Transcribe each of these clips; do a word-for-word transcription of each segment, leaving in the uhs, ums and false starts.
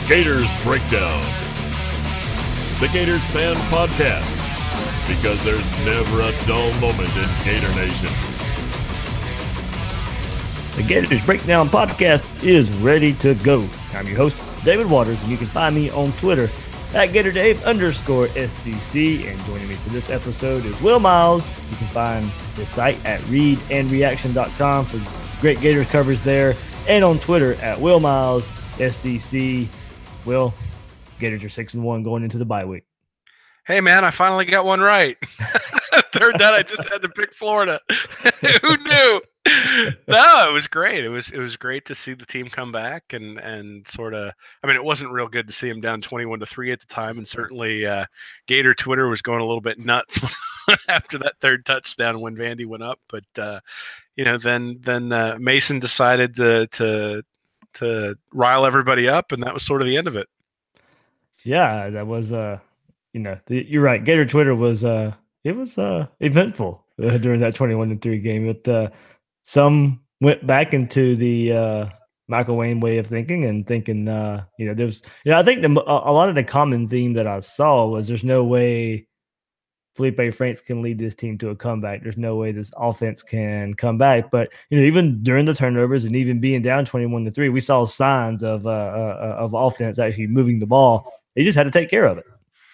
Gators Breakdown, the Gators Fan Podcast, because there's never a dull moment in Gator Nation. The Gators Breakdown Podcast is ready to go. I'm your host, David Waters, and you can find me on Twitter at GatorDave underscore SCC. And joining me for this episode is Will Miles. You can find the site at read and reaction dot com for great Gators coverage there, and on Twitter at Will Miles S C C. Will, Gators are six and one going into the bye week. Hey man, I finally got one right. Turned out I just had to pick Florida. Who knew? No, it was great. It was it was great to see the team come back and and sort of. I mean, it wasn't real good to see them down twenty-one to three at the time, and certainly uh, Gator Twitter was going a little bit nuts after that third touchdown when Vandy went up. But uh, you know, then then uh, Mason decided to to. to rile everybody up, and that was sort of the end of it. Yeah, that was, uh, you know, the, you're right. Gator Twitter was, uh, it was uh, eventful uh, during that twenty-one to three game. It, uh, some went back into the uh, Michael Wayne way of thinking and thinking, uh, you know, there's, you know, I think the, a, a lot of the common theme that I saw was there's no way Felipe Franks can lead this team to a comeback. There's no way this offense can come back. But, you know, even during the turnovers and even being down twenty-one to three, we saw signs of uh, uh, of offense actually moving the ball. They just had to take care of it.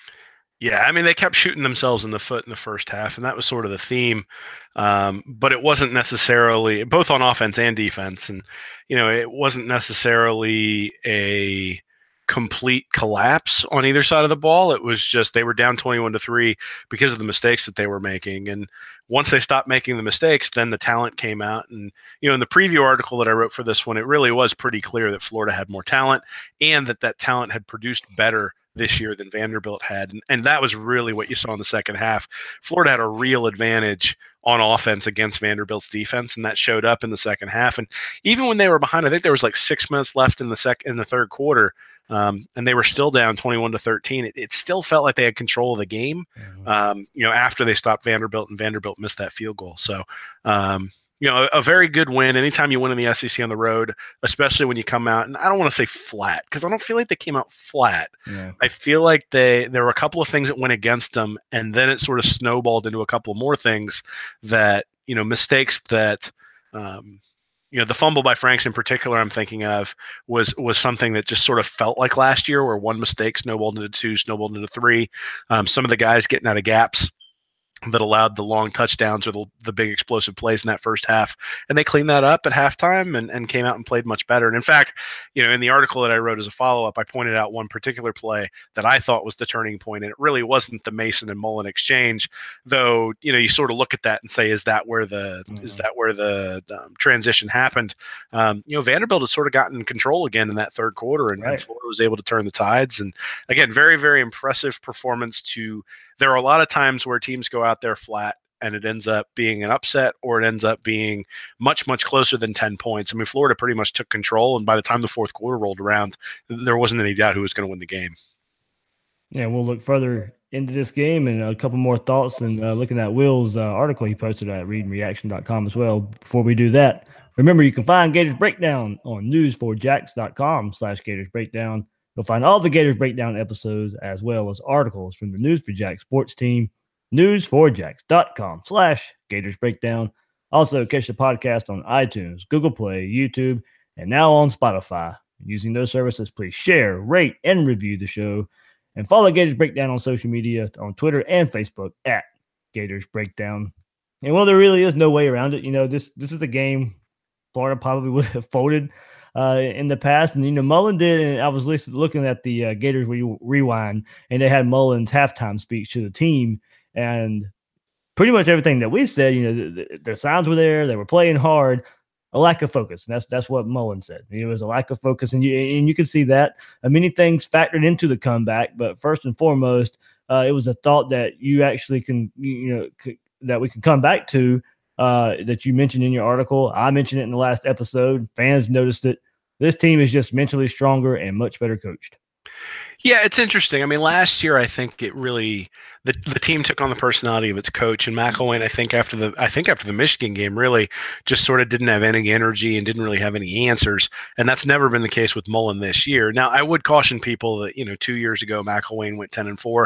Yeah, I mean, they kept shooting themselves in the foot in the first half, and that was sort of the theme. Um, but it wasn't necessarily, both on offense and defense, and, you know, it wasn't necessarily a complete collapse on either side of the ball. It was just they were down twenty-one to three because of the mistakes that they were making. And once they stopped making the mistakes, then the talent came out. And, you know, in the preview article that I wrote for this one, it really was pretty clear that Florida had more talent and that that talent had produced better this year than Vanderbilt had. And, and that was really what you saw in the second half. Florida had a real advantage on offense against Vanderbilt's defense, and that showed up in the second half. And even when they were behind, I think there was like six minutes left in the sec in the third quarter, um, and they were still down twenty-one to thirteen. It, it still felt like they had control of the game, mm-hmm. um, you know, after they stopped Vanderbilt and Vanderbilt missed that field goal. So, um, you know, a, a very good win. Anytime you win in the S E C on the road, especially when you come out, and I don't want to say flat because I don't feel like they came out flat. Yeah. I feel like they there were a couple of things that went against them, and then it sort of snowballed into a couple more things that, you know, mistakes that, um, you know, the fumble by Franks in particular I'm thinking of was was something that just sort of felt like last year where one mistake snowballed into two, snowballed into three. Um, some of the guys getting out of gaps that allowed the long touchdowns or the, the big explosive plays in that first half. And they cleaned that up at halftime and, and came out and played much better. And in fact, you know, in the article that I wrote as a follow-up, I pointed out one particular play that I thought was the turning point, and it really wasn't the Mason and Mullen exchange, though, you know, you sort of look at that and say, is that where the, mm-hmm. is that where the, the um, transition happened? Um, you know, Vanderbilt has sort of gotten control again in that third quarter, and, right. and Florida was able to turn the tides. And again, very, very impressive performance to, there are a lot of times where teams go out there flat and it ends up being an upset, or it ends up being much, much closer than ten points. I mean, Florida pretty much took control, and by the time the fourth quarter rolled around, there wasn't any doubt who was going to win the game. Yeah, we'll look further into this game and a couple more thoughts, and uh, looking at Will's uh, article he posted at read and reaction dot com as well. Before we do that, remember you can find Gators Breakdown on news four jacks dot com slash Gators Breakdown. You'll find all the Gators Breakdown episodes as well as articles from the News for Jacks sports team, news four jacks dot com slash Gators Breakdown. Also, catch the podcast on iTunes, Google Play, YouTube, and now on Spotify. Using those services, please share, rate, and review the show. And follow Gators Breakdown on social media, on Twitter and Facebook at Gators Breakdown. And well, there really is no way around it. You know, this this is a game Florida probably would have folded Uh, in the past. And, you know, Mullen did, and I was looking at the uh, Gators re- Rewind, and they had Mullen's halftime speech to the team, and pretty much everything that we said, you know, the, the, their signs were there, they were playing hard, a lack of focus. And that's that's what Mullen said. It was a lack of focus, and you and you can see that. Uh, many things factored into the comeback, but first and foremost, uh, it was a thought that you actually can, you know, c- that we can come back to, Uh, that you mentioned in your article. I mentioned it in the last episode. Fans noticed it. This team is just mentally stronger and much better coached. Yeah, it's interesting. I mean, last year I think it really the the team took on the personality of its coach, and McElwain. I think after the I think after the Michigan game, really just sort of didn't have any energy and didn't really have any answers, and that's never been the case with Mullen this year. Now, I would caution people that you know two years ago McElwain went ten and four.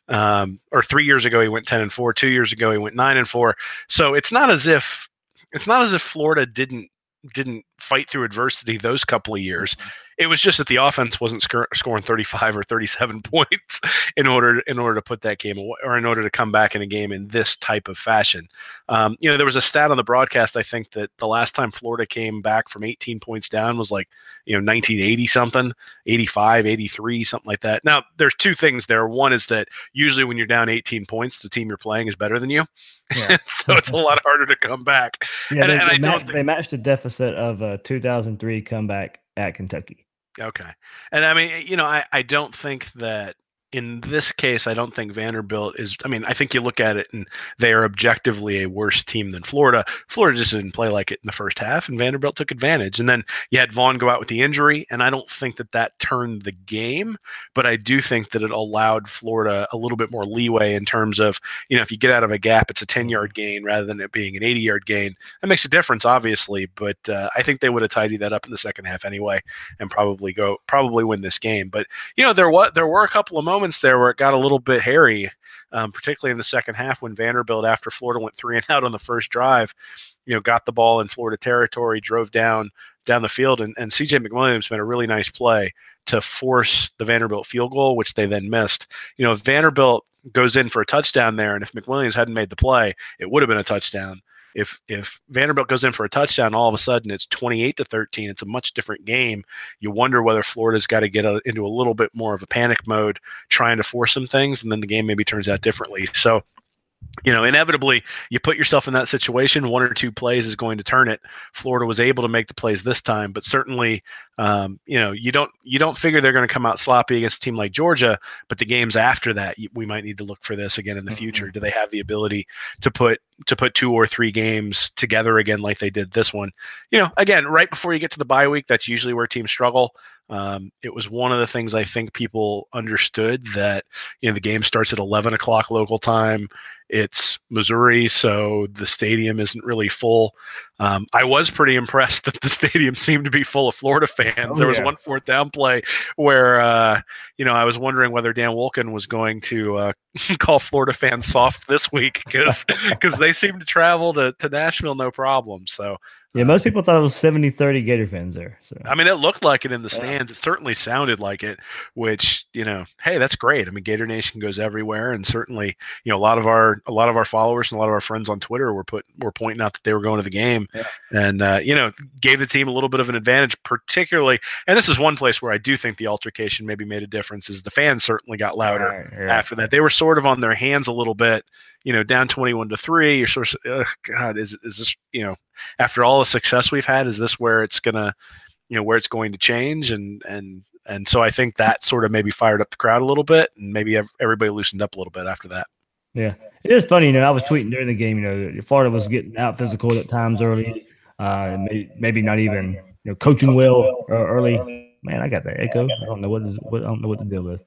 Um, or three years ago he went ten and four. Two years ago he went nine and four. So it's not as if it's not as if Florida didn't didn't fight through adversity those couple of years. It was just that the offense wasn't sc- scoring thirty-five or thirty-seven points in order in order to put that game away, or in order to come back in a game in this type of fashion. Um, you know, there was a stat on the broadcast, I think, that the last time Florida came back from eighteen points down was like, you know, nineteen eighty something, eighty-five, eighty-three, something like that. Now, there's two things there. One is that usually when you're down eighteen points, the team you're playing is better than you. Yeah. So it's a lot harder to come back. Yeah, and, they, and they, I ma- don't think- they matched the deficit of a two thousand three comeback at Kentucky. Okay. And I mean, you know, I, I don't think that in this case, I don't think Vanderbilt is, I mean, I think you look at it and they are objectively a worse team than Florida. Florida just didn't play like it in the first half, and Vanderbilt took advantage. And then you had Vaughn go out with the injury, and I don't think that that turned the game, but I do think that it allowed Florida a little bit more leeway in terms of, you know, if you get out of a gap, it's a ten-yard gain rather than it being an eighty-yard gain. That makes a difference, obviously, but uh, I think they would have tidied that up in the second half anyway and probably go, probably win this game. But, you know, there was, there were a couple of moments moments there where it got a little bit hairy, um, particularly in the second half when Vanderbilt, after Florida went three and out on the first drive, you know, got the ball in Florida territory, drove down down the field, and, and C J McWilliams made a really nice play to force the Vanderbilt field goal, which they then missed. You know, if Vanderbilt goes in for a touchdown there, and if McWilliams hadn't made the play, it would have been a touchdown. If if Vanderbilt goes in for a touchdown, all of a sudden it's twenty-eight to thirteen. It's a much different game. You wonder whether Florida's got to get a, into a little bit more of a panic mode, trying to force some things, and then the game maybe turns out differently. So, you know, inevitably you put yourself in that situation. One or two plays is going to turn it. Florida was able to make the plays this time, but certainly, um, you know, you don't you don't figure they're going to come out sloppy against a team like Georgia. But the games after that, we might need to look for this again in the future. Mm-hmm. Do they have the ability to put to put two or three games together again like they did this one? You know, again, right before you get to the bye week, that's usually where teams struggle. Um, it was one of the things I think people understood, that, you know, the game starts at eleven o'clock local time. It's Missouri, so the stadium isn't really full. Um, I was pretty impressed that the stadium seemed to be full of Florida fans. Oh, there was yeah. one fourth down play where, uh, you know, I was wondering whether Dan Wolken was going to uh, call Florida fans soft this week, because because they seem to travel to, to Nashville no problem. So. Yeah, most people thought it was seventy thirty Gator fans there. So I mean, it looked like it in the stands. It certainly sounded like it, which, you know, hey, that's great. I mean, Gator Nation goes everywhere, and certainly, you know, a lot of our a lot of our followers and a lot of our friends on Twitter were put were pointing out that they were going to the game, yeah. and uh, you know, gave the team a little bit of an advantage, particularly. And this is one place where I do think the altercation maybe made a difference. Is the fans certainly got louder right, yeah. after that. They were sort of on their hands a little bit. You know, down twenty-one to three, you're sort of, oh, God, is is this, you know, after all the success we've had, is this where it's gonna, you know, where it's going to change? And and and so I think that sort of maybe fired up the crowd a little bit, and maybe everybody loosened up a little bit after that. Yeah, it is funny. You know, I was tweeting during the game. You know, Florida was getting out physical at times early, uh, maybe, maybe not even, you know, coaching well early. Man, I got that echo. I don't know what is what I don't know what the deal is.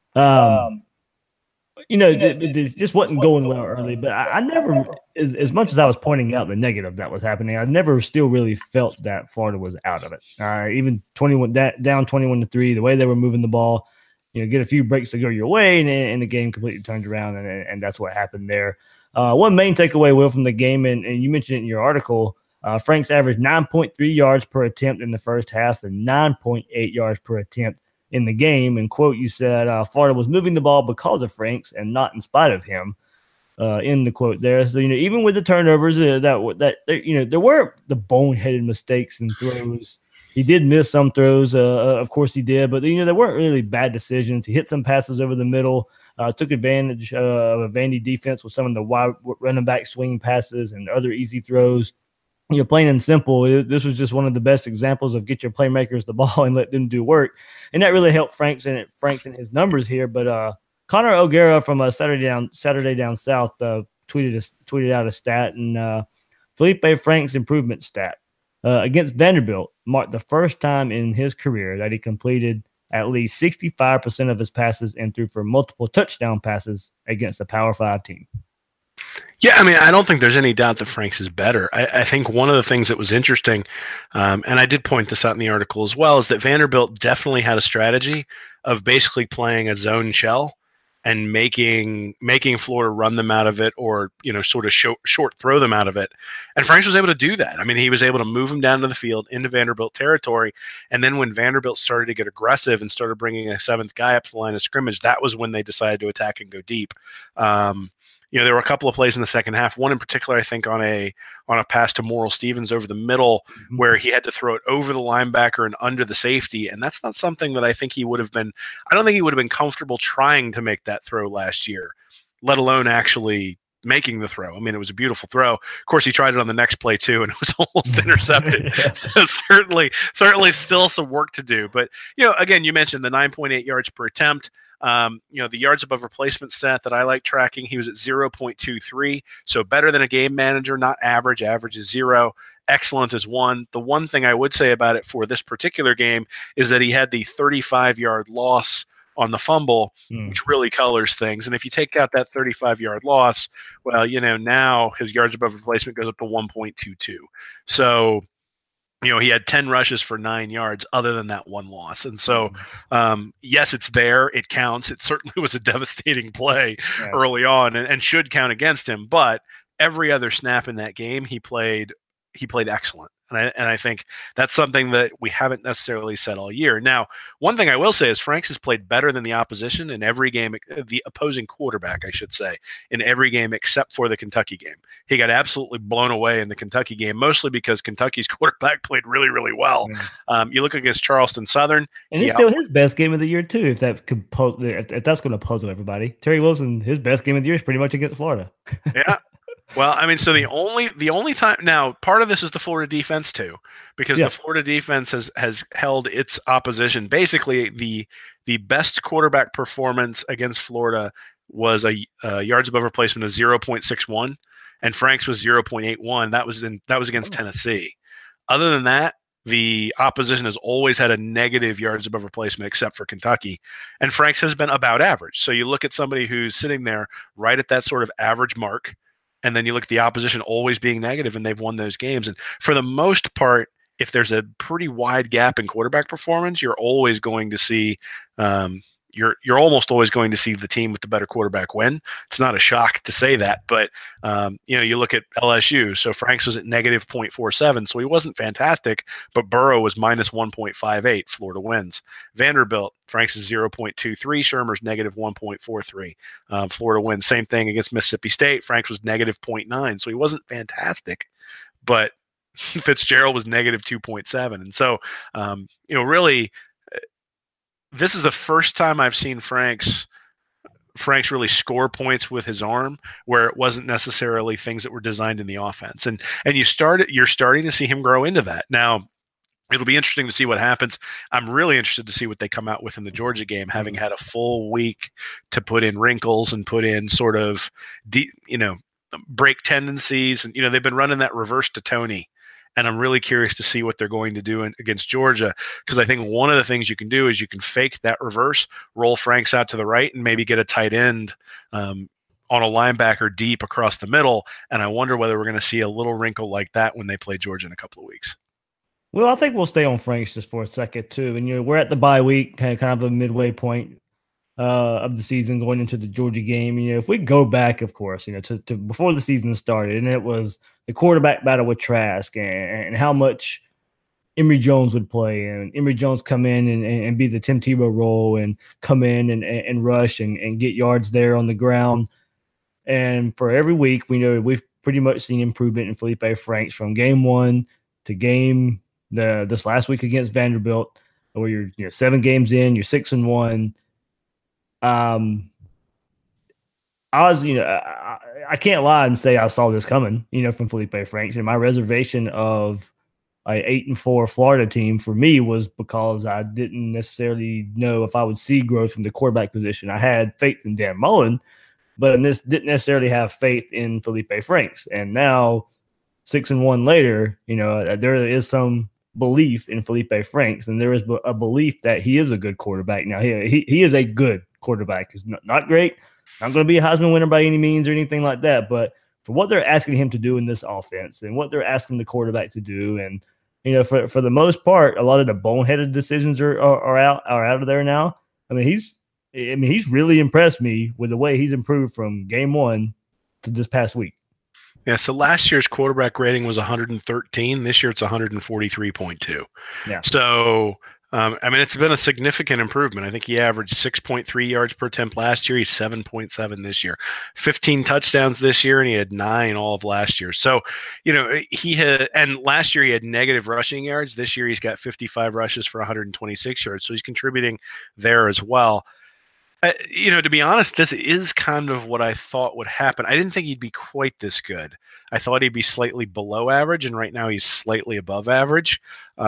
Um. You know, it just wasn't going well early, but I, I never, as, as much as I was pointing out the negative that was happening, I never still really felt that Florida was out of it. Uh, even twenty-one that, down twenty-one to three, the way they were moving the ball, you know, get a few breaks to go your way, and, and the game completely turned around, and, and that's what happened there. Uh, one main takeaway, Will, from the game, and, and you mentioned it in your article, uh, Franks averaged nine point three yards per attempt in the first half and nine point eight yards per attempt in the game. And quote, you said uh, Florida was moving the ball because of Franks and not in spite of him. Uh, in the quote there, so you know, even with the turnovers, uh, that that you know, there were the boneheaded mistakes and throws. He did miss some throws, uh, of course he did, but you know, there weren't really bad decisions. He hit some passes over the middle, uh, took advantage uh, of a Vandy defense with some of the wide running back swing passes and other easy throws. You know, plain and simple, it, this was just one of the best examples of get your playmakers the ball and let them do work. And that really helped Franks and Franks and his numbers here. But uh, Connor O'Gara from uh, Saturday Down Saturday Down South uh, tweeted a, tweeted out a stat, and uh, Felipe Franks' improvement stat uh, against Vanderbilt marked the first time in his career that he completed at least sixty-five percent of his passes and threw for multiple touchdown passes against the Power Five team. Yeah, I mean, I don't think there's any doubt that Franks is better. I, I think one of the things that was interesting, um, and I did point this out in the article as well, is that Vanderbilt definitely had a strategy of basically playing a zone shell and making making Florida run them out of it, or you know, sort of short, short throw them out of it. And Franks was able to do that. I mean, he was able to move them down to the field into Vanderbilt territory. And then when Vanderbilt started to get aggressive and started bringing a seventh guy up to the line of scrimmage, that was when they decided to attack and go deep. Um, You know, there were a couple of plays in the second half. One in particular, I think, on a on a pass to Morrill Stevens over the middle, mm-hmm. where he had to throw it over the linebacker and under the safety, and that's not something that I think he would have been. I don't think he would have been comfortable trying to make that throw last year, let alone actually making the throw. I mean, it was a beautiful throw. Of course, he tried it on the next play too, and it was almost intercepted. yeah. So certainly, certainly, still some work to do. But you know, again, you mentioned the nine point eight yards per attempt. Um, you know, the yards above replacement stat that I like tracking, he was at zero point two three. So better than a game manager, not average. Average is zero. Excellent is one. The one thing I would say about it for this particular game is that he had the thirty-five yard loss on the fumble, mm. which really colors things. And if you take out that thirty-five yard loss, well, you know, now his yards above replacement goes up to one point two two. So, you know, he had ten rushes for nine yards other than that one loss. And so, um, yes, it's there. It counts. It certainly was a devastating play yeah. early on and, and should count against him. But every other snap in that game, he played he played excellent. And I, and I think that's something that we haven't necessarily said all year. Now, one thing I will say is Franks has played better than the opposition in every game, the opposing quarterback, I should say, in every game except for the Kentucky game. He got absolutely blown away in the Kentucky game, mostly because Kentucky's quarterback played really, really well. Yeah. Um, you look against Charleston Southern. And it's still his best game of the year, too, if, that could po- if, if that's going to puzzle everybody. Terry Wilson, his best game of the year is pretty much against Florida. yeah. Well, I mean, so the only the only time now, part of this is the Florida defense too, because yeah. the Florida defense has has held its opposition. Basically, the the best quarterback performance against Florida was a, a yards above replacement of zero point six one, and Franks was zero point eight one. That was in that was against oh. Tennessee. Other than that, the opposition has always had a negative yards above replacement, except for Kentucky, and Franks has been about average. So you look at somebody who's sitting there right at that sort of average mark. And then you look at the opposition always being negative, and they've won those games. And for the most part, if there's a pretty wide gap in quarterback performance, you're always going to see um, you're you're almost always going to see the team with the better quarterback win. It's not a shock to say that, but um, you know, you look at L S U. So Franks was at negative zero point four seven, so he wasn't fantastic, but Burrow was minus one point five eight. Florida wins. Vanderbilt, Franks is zero point two three. Shermer's negative one point four three. Um, Florida wins. Same thing against Mississippi State. Franks was negative zero point nine, so he wasn't fantastic, but Fitzgerald was negative two point seven. And so, um, you know, really, this is the first time I've seen Franks Franks really score points with his arm where it wasn't necessarily things that were designed in the offense. And and you started you're starting to see him grow into that. Now, it'll be interesting to see what happens. I'm really interested to see what they come out with in the Georgia game, having had a full week to put in wrinkles and put in sort of, de- you know, break tendencies. And, you know, they've been running that reverse to Tony. And I'm really curious to see what they're going to do in, against Georgia, because I think one of the things you can do is you can fake that reverse, roll Franks out to the right, and maybe get a tight end um, on a linebacker deep across the middle. And I wonder whether we're going to see a little wrinkle like that when they play Georgia in a couple of weeks. Well, I think we'll stay on Franks just for a second, too. And, you know, we're at the bye week, kind of, kind of a midway point uh, of the season going into the Georgia game. You know, if we go back, of course, you know, to, to before the season started, and it was the quarterback battle with Trask and, and how much Emory Jones would play, and Emory Jones come in and, and be the Tim Tebow role and come in and, and rush and, and get yards there on the ground. And for every week, we know we've pretty much seen improvement in Felipe Franks from game one to game the this last week against Vanderbilt, where you're you know seven games in, you're six and one. Um, I was, you know, I, I can't lie and say I saw this coming, you know, from Felipe Franks. And my reservation of an eight and four Florida team for me was because I didn't necessarily know if I would see growth from the quarterback position. I had faith in Dan Mullen, but I didn't necessarily have faith in Felipe Franks. And now, six and one later, you know, there is some belief in Felipe Franks, and there is a belief that he is a good quarterback. Now, he he, he is a good quarterback. He's not, not great, not going to be a Heisman winner by any means or anything like that, but for what they're asking him to do in this offense and what they're asking the quarterback to do, and you know, for, for the most part, a lot of the boneheaded decisions are, are are out are out of there now. I mean, he's I mean he's really impressed me with the way he's improved from game one to this past week. Yeah, so last year's quarterback rating was one hundred thirteen. This year it's one forty-three point two. Yeah. So, um, I mean, it's been a significant improvement. I think he averaged six point three yards per attempt last year. He's seven point seven this year. fifteen touchdowns this year, and he had nine all of last year. So, you know, he had, and last year he had negative rushing yards. This year he's got fifty-five rushes for one hundred twenty-six yards. So he's contributing there as well. Uh, you know, to be honest, this is kind of what I thought would happen. I didn't think he'd be quite this good. I thought he'd be slightly below average, and right now he's slightly above average.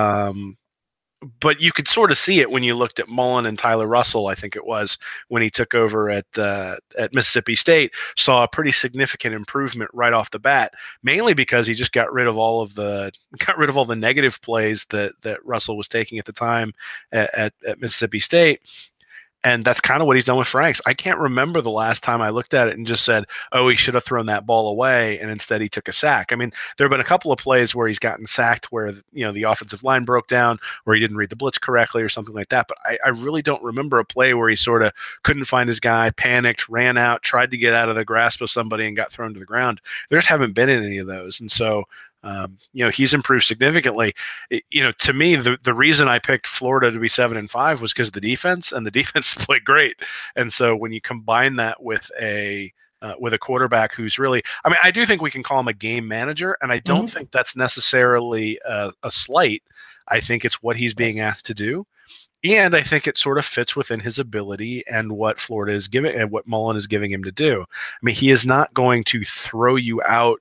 Um, but you could sort of see it when you looked at Mullen and Tyler Russell, I think it was, when he took over at uh, at Mississippi State, saw a pretty significant improvement right off the bat, mainly because he just got rid of all of the got rid of all the negative plays that that Russell was taking at the time at, at, at Mississippi State. And that's kind of what he's done with Franks. I can't remember the last time I looked at it and just said, oh, he should have thrown that ball away, and instead he took a sack. I mean, there have been a couple of plays where he's gotten sacked where, you know, the offensive line broke down or he didn't read the blitz correctly or something like that. But I, I really don't remember a play where he sort of couldn't find his guy, panicked, ran out, tried to get out of the grasp of somebody and got thrown to the ground. There just haven't been any of those. And so, Um, you know, he's improved significantly. It, you know, to me, the, the reason I picked Florida to be seven and five was because of the defense, and the defense played great. And so when you combine that with a uh, with a quarterback who's really, I mean, I do think we can call him a game manager, and I don't mm-hmm. think that's necessarily a, a slight. I think it's what he's being asked to do. And I think it sort of fits within his ability and what Florida is giving and what Mullen is giving him to do. I mean, he is not going to throw you out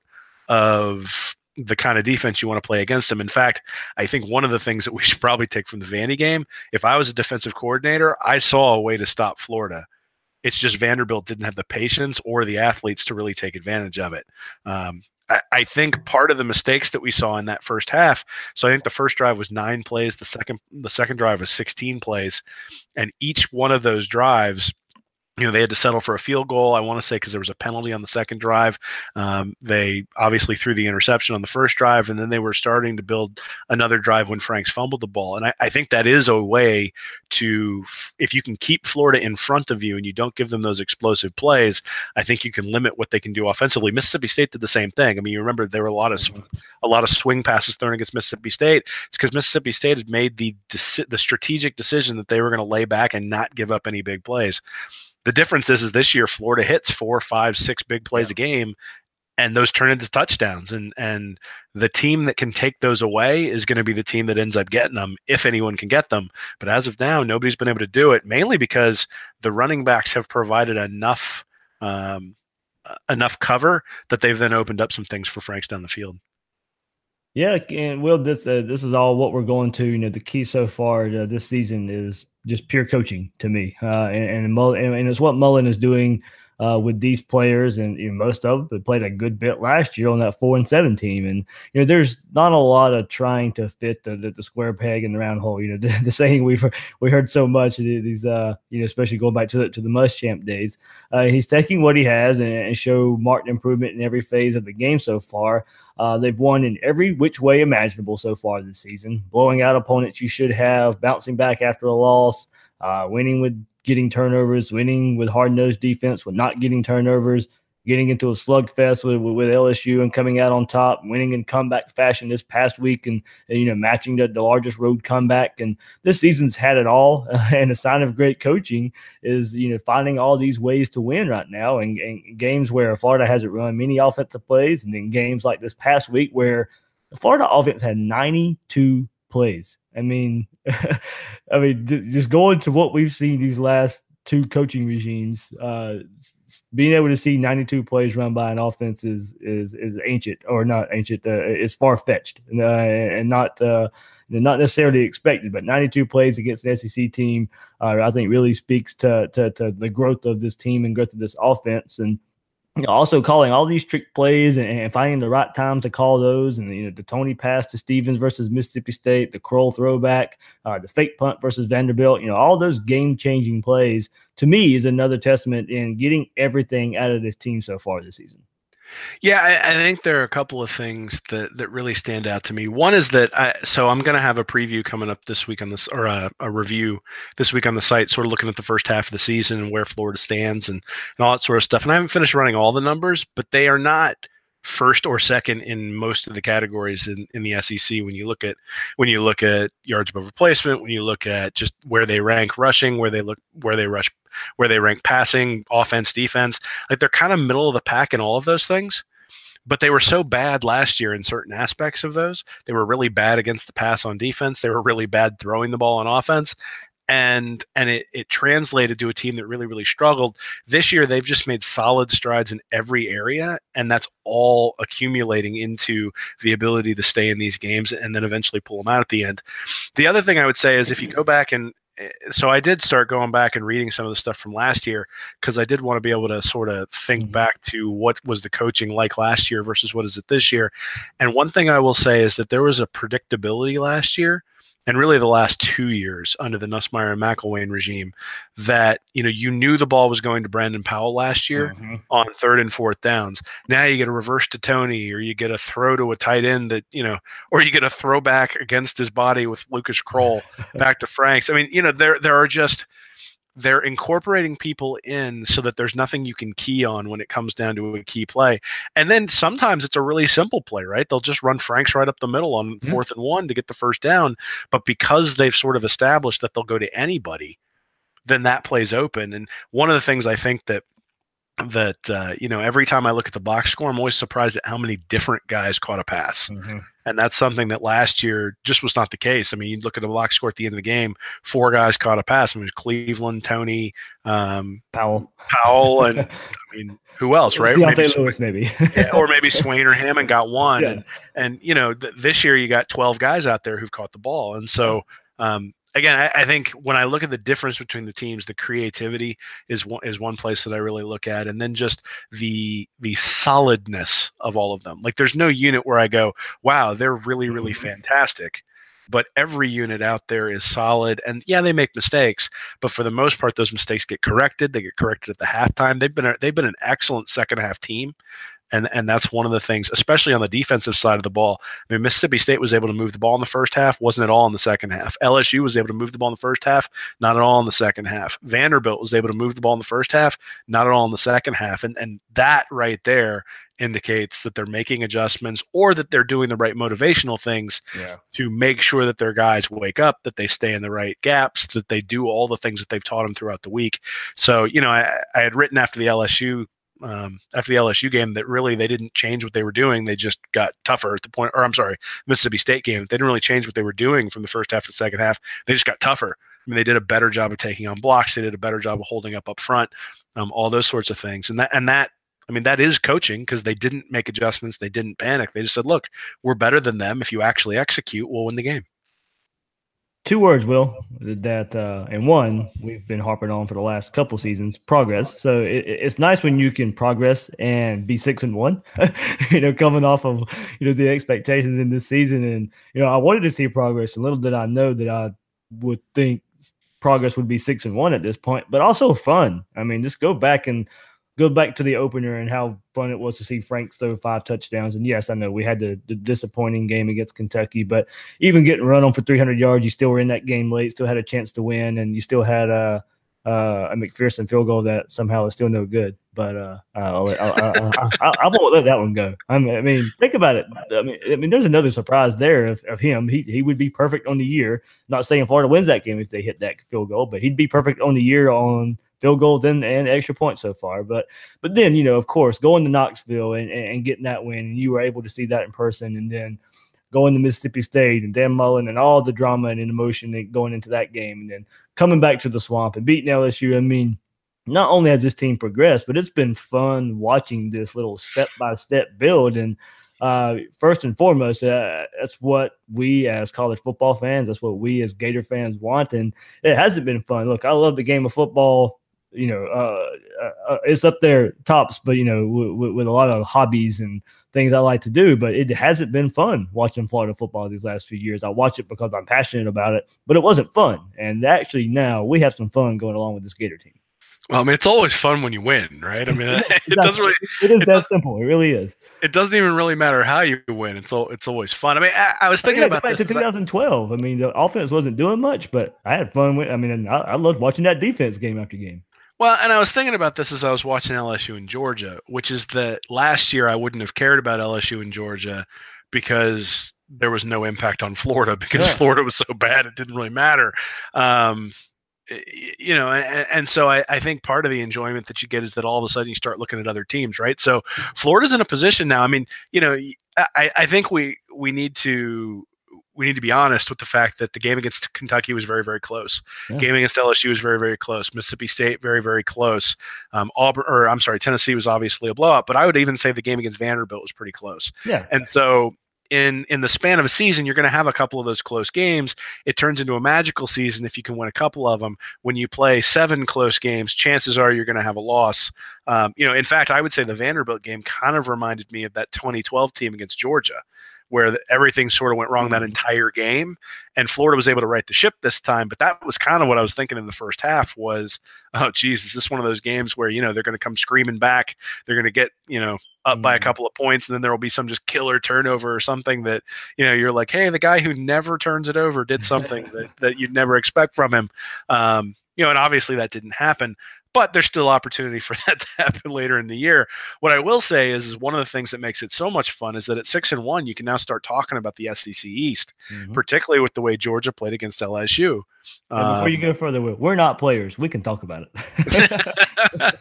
of the kind of defense you want to play against him. In fact, I think one of the things that we should probably take from the Vandy game, if I was a defensive coordinator, I saw a way to stop Florida. It's just Vanderbilt didn't have the patience or the athletes to really take advantage of it. Um, I, I think part of the mistakes that we saw in that first half, so I think the first drive was nine plays, the second the second drive was sixteen plays, and each one of those drives, you know, they had to settle for a field goal, I want to say, because there was a penalty on the second drive. Um, they obviously threw the interception on the first drive, and then they were starting to build another drive when Franks fumbled the ball. And I, I think that is a way to, if you can keep Florida in front of you and you don't give them those explosive plays, I think you can limit what they can do offensively. Mississippi State did the same thing. I mean, you remember there were a lot of a lot of swing passes thrown against Mississippi State. It's because Mississippi State had made the the strategic decision that they were going to lay back and not give up any big plays. The difference is, is this year Florida hits four, five, six big plays yeah. a game, and those turn into touchdowns. And and the team that can take those away is going to be the team that ends up getting them, if anyone can get them. But as of now, nobody's been able to do it, mainly because the running backs have provided enough um, enough cover that they've then opened up some things for Franks down the field. Yeah, and Will, this uh, this is all what we're going to. You know, the key so far uh, this season is just pure coaching to me, uh, and and, Mullen, and it's what Mullen is doing uh, with these players, and you know, most of them played a good bit last year on that four and seven team, and you know, there's not a lot of trying to fit the the, the square peg in the round hole. You know, the, the saying we've we heard so much these, uh, you know, especially going back to the to the Muschamp days. Uh, he's taking what he has and, and show marked improvement in every phase of the game so far. Uh, they've won in every which way imaginable so far this season, blowing out opponents you should have, bouncing back after a loss, uh, winning with getting turnovers, winning with hard-nosed defense, with not getting turnovers, getting into a slugfest with, with, with L S U and coming out on top, winning in comeback fashion this past week, and, and you know, matching the, the largest road comeback. And this season's had it all. Uh, and a sign of great coaching is, you know, finding all these ways to win right now. And, and games where Florida hasn't run many offensive plays, and then games like this past week where the Florida offense had ninety-two plays. I mean, I mean, d- just going to what we've seen these last two coaching regimes, uh, being able to see ninety-two plays run by an offense is is is ancient, or not ancient. Uh, it's far fetched, uh, and not uh, not necessarily expected. But ninety-two plays against an S E C team, uh, I think, really speaks to, to to the growth of this team and growth of this offense. And you know, also calling all these trick plays and, and finding the right time to call those. And, you know, the Tony pass to Stevens versus Mississippi State, the Kroll throwback, uh, the fake punt versus Vanderbilt, you know, all those game-changing plays, to me, is another testament in getting everything out of this team so far this season. Yeah, I, I think there are a couple of things that, that really stand out to me. One is that I, so I'm going to have a preview coming up this week on this, or a, a review this week on the site, sort of looking at the first half of the season and where Florida stands and, and all that sort of stuff. And I haven't finished running all the numbers, but they are not first or second in most of the categories in, in the S E C. When you look at when you look at yards above replacement, when you look at just where they rank rushing, where they look where they rush, where they rank passing, offense, defense, like they're kind of middle of the pack in all of those things. But they were so bad last year in certain aspects of those. They were really bad against the pass on defense. They were really bad throwing the ball on offense. And and it, it translated to a team that really, really struggled. This year, they've just made solid strides in every area, and that's all accumulating into the ability to stay in these games and then eventually pull them out at the end. The other thing I would say is if you go back and so I did start going back and reading some of the stuff from last year because I did want to be able to sort of think mm-hmm. back to what was the coaching like last year versus what is it this year. And one thing I will say is that there was a predictability last year and really the last two years under the Nussmeier and McElwain regime that, you know, you knew the ball was going to Brandon Powell last year mm-hmm. on third and fourth downs. Now you get a reverse to Tony, or you get a throw to a tight end that, you know, or you get a throwback against his body with Lucas Kroll back to Franks. I mean, you know, there, there are just, they're incorporating people in so that there's nothing you can key on when it comes down to a key play. And then sometimes it's a really simple play, right? They'll just run Franks right up the middle on mm-hmm. fourth and one to get the first down. But because they've sort of established that they'll go to anybody, then that plays open. And one of the things I think that that, uh, you know, every time I look at the box score, I'm always surprised at how many different guys caught a pass. Mm-hmm. And that's something that last year just was not the case. I mean, you look at the box score at the end of the game, four guys caught a pass. I mean, Cleveland, Tony, um, Powell, Powell, and I mean, who else, right? Deontay maybe, Lewis, maybe. yeah, or maybe Swain or Hammond got one. Yeah. And, and, you know, th- this year you got twelve guys out there who've caught the ball. And so, um, Again, I, I think when I look at the difference between the teams, the creativity is one, is one place that I really look at, and then just the the solidness of all of them. Like, there's no unit where I go, "Wow, they're really, really fantastic," but every unit out there is solid. And yeah, they make mistakes, but for the most part, those mistakes get corrected. They get corrected at the halftime. They've been a, they've been an excellent second half team. And and that's one of the things, especially on the defensive side of the ball. I mean, Mississippi State was able to move the ball in the first half, wasn't at all in the second half. L S U was able to move the ball in the first half, not at all in the second half. Vanderbilt was able to move the ball in the first half, not at all in the second half. And and that right there indicates that they're making adjustments or that they're doing the right motivational things yeah. to make sure that their guys wake up, that they stay in the right gaps, that they do all the things that they've taught them throughout the week. So, you know, I, I had written after the L S U Um, after the L S U game that really they didn't change what they were doing. They just got tougher at the point, or I'm sorry, Mississippi State game. They didn't really change what they were doing from the first half to the second half. They just got tougher. I mean, they did a better job of taking on blocks. They did a better job of holding up up front, um, all those sorts of things. And that, and that, I mean, that is coaching because they didn't make adjustments. They didn't panic. They just said, look, we're better than them. If you actually execute, we'll win the game. Two words, Will, that uh, and one we've been harping on for the last couple seasons: progress. So it, it's nice when you can progress and be six and one. you know, coming off of you know the expectations in this season, and you know I wanted to see progress. And little did I know that I would think progress would be six and one at this point, but also fun. I mean, just go back and go back to the opener and how fun it was to see Franks throw five touchdowns. And yes, I know we had the, the disappointing game against Kentucky, but even getting run on for three hundred yards, you still were in that game late, still had a chance to win, and you still had a, a McPherson field goal that somehow is still no good. But uh, I'll, I'll, I'll, I, I won't let that one go. I mean, I mean, think about it. I mean, I mean, there's another surprise there of, of him. He he would be perfect on the year. Not saying Florida wins that game if they hit that field goal, but he'd be perfect on the year on field goals and, and extra points so far. But but then, you know, of course, going to Knoxville and, and getting that win, and you were able to see that in person, and then going to Mississippi State and Dan Mullen and all the drama and emotion that going into that game, and then coming back to the Swamp and beating L S U. I mean, not only has this team progressed, but it's been fun watching this little step-by-step build. And uh, first and foremost, uh, that's what we as college football fans, that's what we as Gator fans want. And it hasn't been fun. Look, I love the game of football you know, uh, uh, it's up there tops, but, you know, w- w- with a lot of hobbies and things I like to do, but it hasn't been fun watching Florida football these last few years. I watch it because I'm passionate about it, but it wasn't fun. And actually now we have some fun going along with this Gator team. Well, I mean, it's always fun when you win, right? I mean, it, it doesn't really. It is it that simple. It really is. It doesn't even really matter how you win. It's all. It's always fun. I mean, I, I was thinking I mean, yeah, about back this. to twenty twelve. I, I mean, the offense wasn't doing much, but I had fun with. I mean, I, I loved watching that defense game after game. Well, and I was thinking about this as I was watching L S U and Georgia, which is that last year I wouldn't have cared about L S U and Georgia because there was no impact on Florida because yeah. Florida was so bad it didn't really matter. Um, you know, and, and so I, I think part of the enjoyment that you get is that all of a sudden you start looking at other teams, right? So Florida's in a position now. I mean, you know, I, I think we we need to we need to be honest with the fact that the game against Kentucky was very, very close. Yeah. Game against L S U was very, very close. Mississippi State, very, very close. Um, Auburn, or I'm sorry, Tennessee was obviously a blowout, but I would even say the game against Vanderbilt was pretty close. Yeah, and so. In in the span of a season, you're going to have a couple of those close games. It turns into a magical season if you can win a couple of them. When you play seven close games, chances are you're going to have a loss. Um, you know, in fact, I would say the Vanderbilt game kind of reminded me of that twenty twelve team against Georgia, where the, everything sort of went wrong that entire game, and Florida was able to right the ship this time. But that was kind of what I was thinking in the first half was, oh, geez, is this one of those games where, you know, they're going to come screaming back, they're going to get, you know, up by a couple of points, and then there will be some just killer turnover or something that, you know, you're like, hey, the guy who never turns it over did something that, that you'd never expect from him. Um, you know, and obviously that didn't happen, but there's still opportunity for that to happen later in the year. What I will say is, is one of the things that makes it so much fun is that at six and one, you can now start talking about the S E C East, mm-hmm. particularly with the way Georgia played against L S U. And before um, you go further, we're not players. We can talk about it.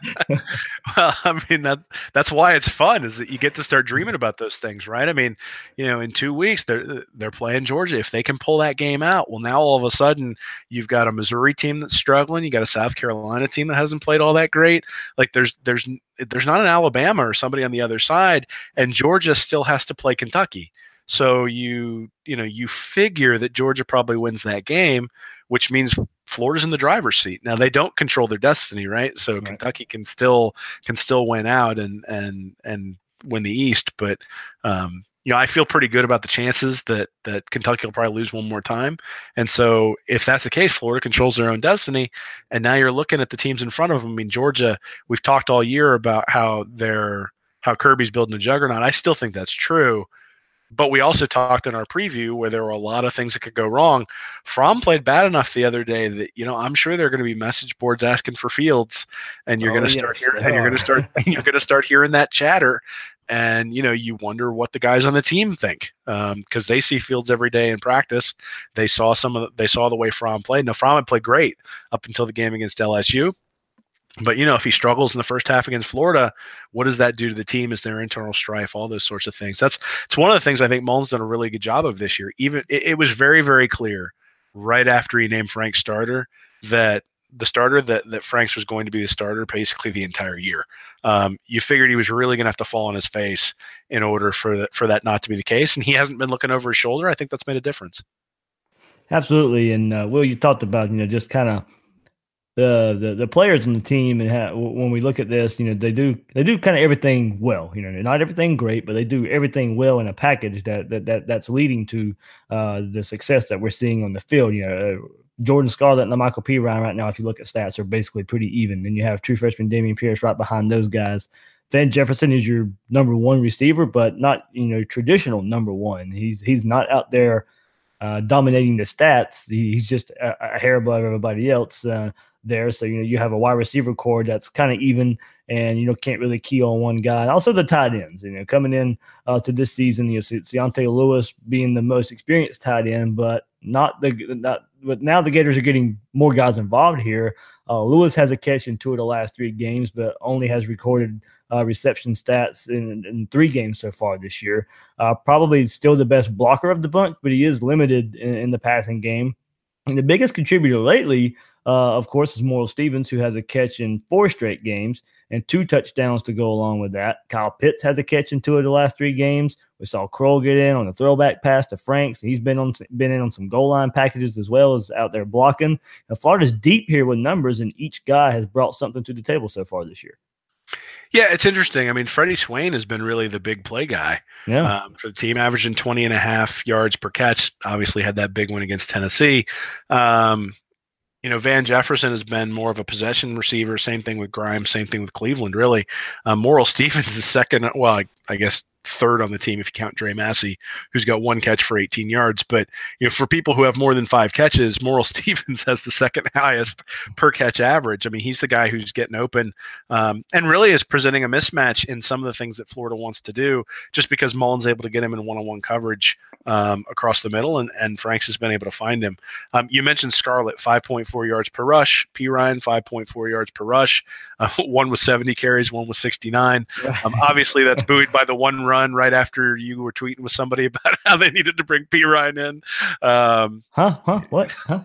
Well, I mean, that that's why it's fun, is that you get to start dreaming about those things, right? I mean, you know, in two weeks they're they're playing Georgia. If they can pull that game out, well, now all of a sudden you've got a Missouri team that's struggling. You got a South Carolina team that hasn't played all that great. Like there's there's there's not an Alabama or somebody on the other side, and Georgia still has to play Kentucky. So you you know you figure that Georgia probably wins that game, which means Florida's in the driver's seat. Now they don't control their destiny, right? So right. Kentucky can still can still win out and and and win the East, but um, you know I feel pretty good about the chances that that Kentucky will probably lose one more time. And so if that's the case, Florida controls their own destiny. And now you're looking at the teams in front of them. I mean, Georgia, we've talked all year about how they're how Kirby's building a juggernaut. I still think that's true. But we also talked in our preview where there were a lot of things that could go wrong. Fromm played bad enough the other day that, you know, I'm sure there are going to be message boards asking for Fields, and you're oh, going to start yes, hearing, and you're going to start, you're going to start hearing that chatter, and you know, you wonder what the guys on the team think, because um, they see Fields every day in practice. They saw some of, the, they saw the way Fromm played. Now Fromm had played great up until the game against L S U. But, you know, if he struggles in the first half against Florida, what does that do to the team? Is there internal strife, all those sorts of things? That's it's one of the things I think Mullen's done a really good job of this year. Even it, it was very, very clear right after he named Frank starter that the starter that, that Franks was going to be the starter basically the entire year. Um, you figured he was really going to have to fall on his face in order for that, for that not to be the case. And he hasn't been looking over his shoulder. I think that's made a difference. Absolutely. And, uh, Will, you talked about, you know, just kind of The, the the players on the team, and how, when we look at this, you know, they do they do kind of everything well. You know, not everything great, but they do everything well in a package that that, that that's leading to uh, the success that we're seeing on the field. You know, uh, Jordan Scarlett and the Michael P. Ryan right now, if you look at stats, are basically pretty even. And you have true freshman Dameon Pierce right behind those guys. Van Jefferson is your number one receiver, but not, you know, traditional number one. He's he's not out there uh, dominating the stats. He, he's just a, a hair above everybody else. Uh, there. So, you know, you have a wide receiver core that's kind of even and, you know, can't really key on one guy. Also the tight ends, you know, coming in uh, to this season, you know, Deontay Lewis being the most experienced tight end, but not the, not, but now the Gators are getting more guys involved here. Uh, Lewis has a catch in two of the last three games, but only has recorded uh, reception stats in, in three games so far this year. Uh, probably still the best blocker of the bunch, but he is limited in, in the passing game. And the biggest contributor lately, Uh, of course, is Morrill Stevens, who has a catch in four straight games. and two touchdowns to go along with that. Kyle Pitts has a catch in two of the last three games. We saw Kroll get in on a throwback pass to Franks. He's been on been in on some goal line packages as well as out there blocking. Now, Florida's deep here with numbers, and each guy has brought something to the table so far this year. Yeah, it's interesting. I mean, Freddie Swain has been really the big play guy yeah. um, for the team, averaging twenty and a half yards per catch. Obviously had that big one against Tennessee. Um, you know, Van Jefferson has been more of a possession receiver. Same thing with Grimes. Same thing with Cleveland, really. Um, Morrill Stevens is second. Well, I, I guess third on the team if you count Dre Massey, who's got one catch for eighteen yards. But you know, for people who have more than five catches, Morrill Stevens has the second highest per catch average. I mean, he's the guy who's getting open um, and really is presenting a mismatch in some of the things that Florida wants to do, just because Mullen's able to get him in one-on-one coverage um, across the middle, and, and Franks has been able to find him. Um, you mentioned Scarlett, five point four yards per rush. P. Ryan, five point four yards per rush. Uh, one was seventy carries, one was sixty-nine. Um, obviously, that's buoyed by the one run run right after you were tweeting with somebody about how they needed to bring P. Ryan in. Um, huh? Huh? What? Huh?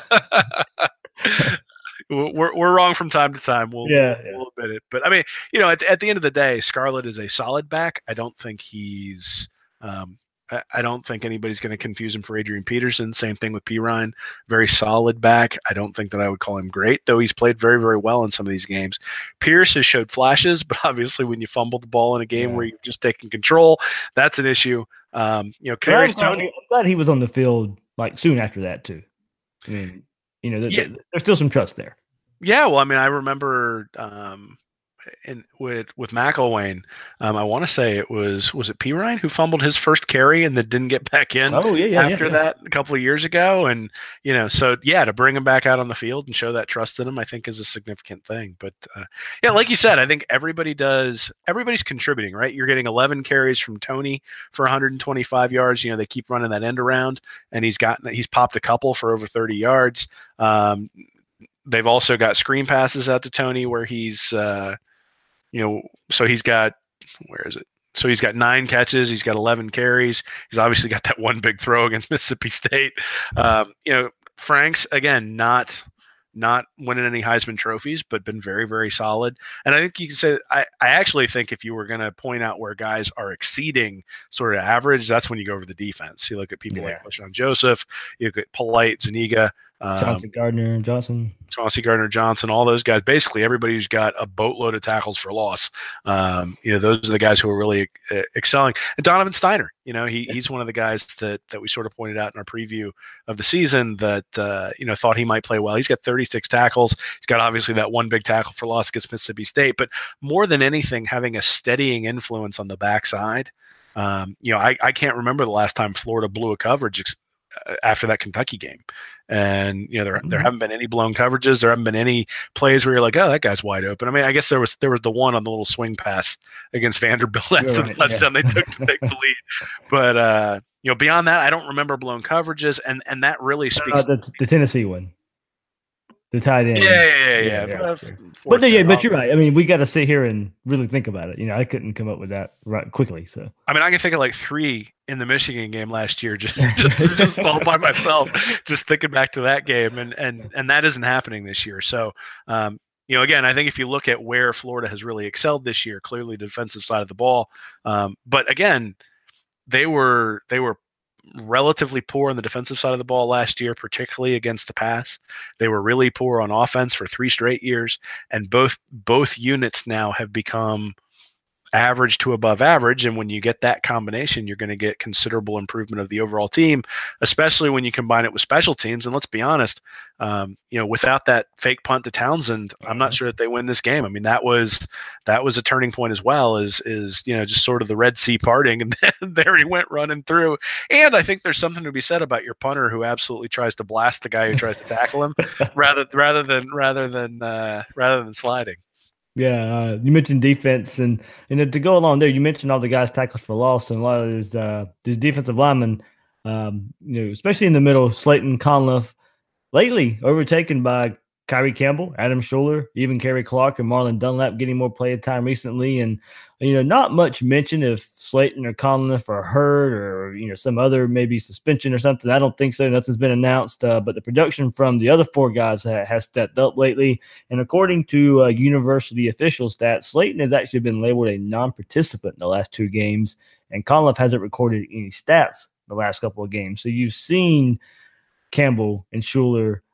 we're we're wrong from time to time. We'll, yeah, we'll, yeah. we'll admit it. But I mean, you know, at, at the end of the day, Scarlett is a solid back. I don't think he's. Um, I don't think anybody's going to confuse him for Adrian Peterson. Same thing with P. Ryan. Very solid back. I don't think that I would call him great, though he's played very, very well in some of these games. Pierce has showed flashes, but obviously when you fumble the ball in a game yeah. where you're just taking control, that's an issue. Um, you know, Kadarius Toney. I'm glad he was on the field like soon after that too. I mean, you know, th- yeah. th- there's still some trust there. Yeah, well, I mean, I remember um, in with with McElwain, um, I want to say it was was it P. Ryan who fumbled his first carry and then didn't get back in. Oh yeah, yeah after yeah, yeah. that a couple of years ago, and you know, so yeah, to bring him back out on the field and show that trust in him, I think is a significant thing. But uh, yeah, like you said, I think everybody does. Everybody's contributing, right? You're getting eleven carries from Toney for one hundred twenty-five yards. You know, they keep running that end around, and he's gotten he's popped a couple for over thirty yards. Um, they've also got screen passes out to Toney where he's. Uh, You know, so he's got, where is it? So he's got nine catches. He's got eleven carries. He's obviously got that one big throw against Mississippi State. Um, you know, Franks, again, not not winning any Heisman trophies, but been very, very solid. And I think you can say, I, I actually think if you were going to point out where guys are exceeding sort of average, that's when you go over the defense. You look at people yeah. like LaShawn Joseph, you look at Polite, Zuniga, um, Chauncey Gardner Johnson. Chauncey Gardner Johnson, all those guys, basically everybody who's got a boatload of tackles for loss. Um, you know, those are the guys who are really uh, excelling. And Donovan Steiner, you know, he he's one of the guys that that we sort of pointed out in our preview of the season that, uh, you know, thought he might play well. He's got thirty-six tackles. He's got obviously that one big tackle for loss against Mississippi State, but more than anything, having a steadying influence on the backside. Um, you know, I, I can't remember the last time Florida blew a coverage ex- after that Kentucky game. And, you know, there, mm-hmm. there haven't been any blown coverages. There haven't been any plays where you're like, oh, that guy's wide open. I mean, I guess there was, there was the one on the little swing pass against Vanderbilt after right, the touchdown yeah. they took to take the lead. But, uh, you know, beyond that, I don't remember blown coverages. And, and that really speaks. Uh, the, the Tennessee one. The tight end. Yeah, yeah, yeah. yeah. yeah, uh, sure. But no, yeah, but you're right. I mean, we got to sit here and really think about it. You know, I couldn't come up with that right quickly. So I mean, I can think of like three in the Michigan game last year, just just, just all by myself, just thinking back to that game, and and and that isn't happening this year. So, um, you know, again, I think if you look at where Florida has really excelled this year, clearly the defensive side of the ball. Um, but again, they were they were. relatively poor on the defensive side of the ball last year, particularly against the pass. They were really poor on offense for three straight years, and both both units now have become average to above average. And when you get that combination, you're going to get considerable improvement of the overall team, especially when you combine it with special teams. And let's be honest, um, you know, without that fake punt to Townsend, I'm not sure that they win this game. I mean, that was that was a turning point as well, is is you know, just sort of the Red Sea parting, and then there he went running through. And I think there's something to be said about your punter who absolutely tries to blast the guy who tries to tackle him, rather rather than rather than uh, rather than sliding. Yeah, uh, you mentioned defense, and and to go along there, you mentioned all the guys tackles for loss, and a lot of these uh, these defensive linemen, um, you know, especially in the middle, Slayton, Conliffe, lately overtaken by Kyrie Campbell, Adam Schuler, even Kerry Clark and Marlon Dunlap getting more play time recently. And, you know, not much mention if Slayton or Conliffe are hurt or, you know, some other maybe suspension or something. I don't think so. Nothing's been announced. Uh, but the production from the other four guys ha- has stepped up lately. And according to uh, university official stats, Slayton has actually been labeled a non-participant in the last two games. And Conliffe hasn't recorded any stats the last couple of games. So you've seen Campbell and Schuler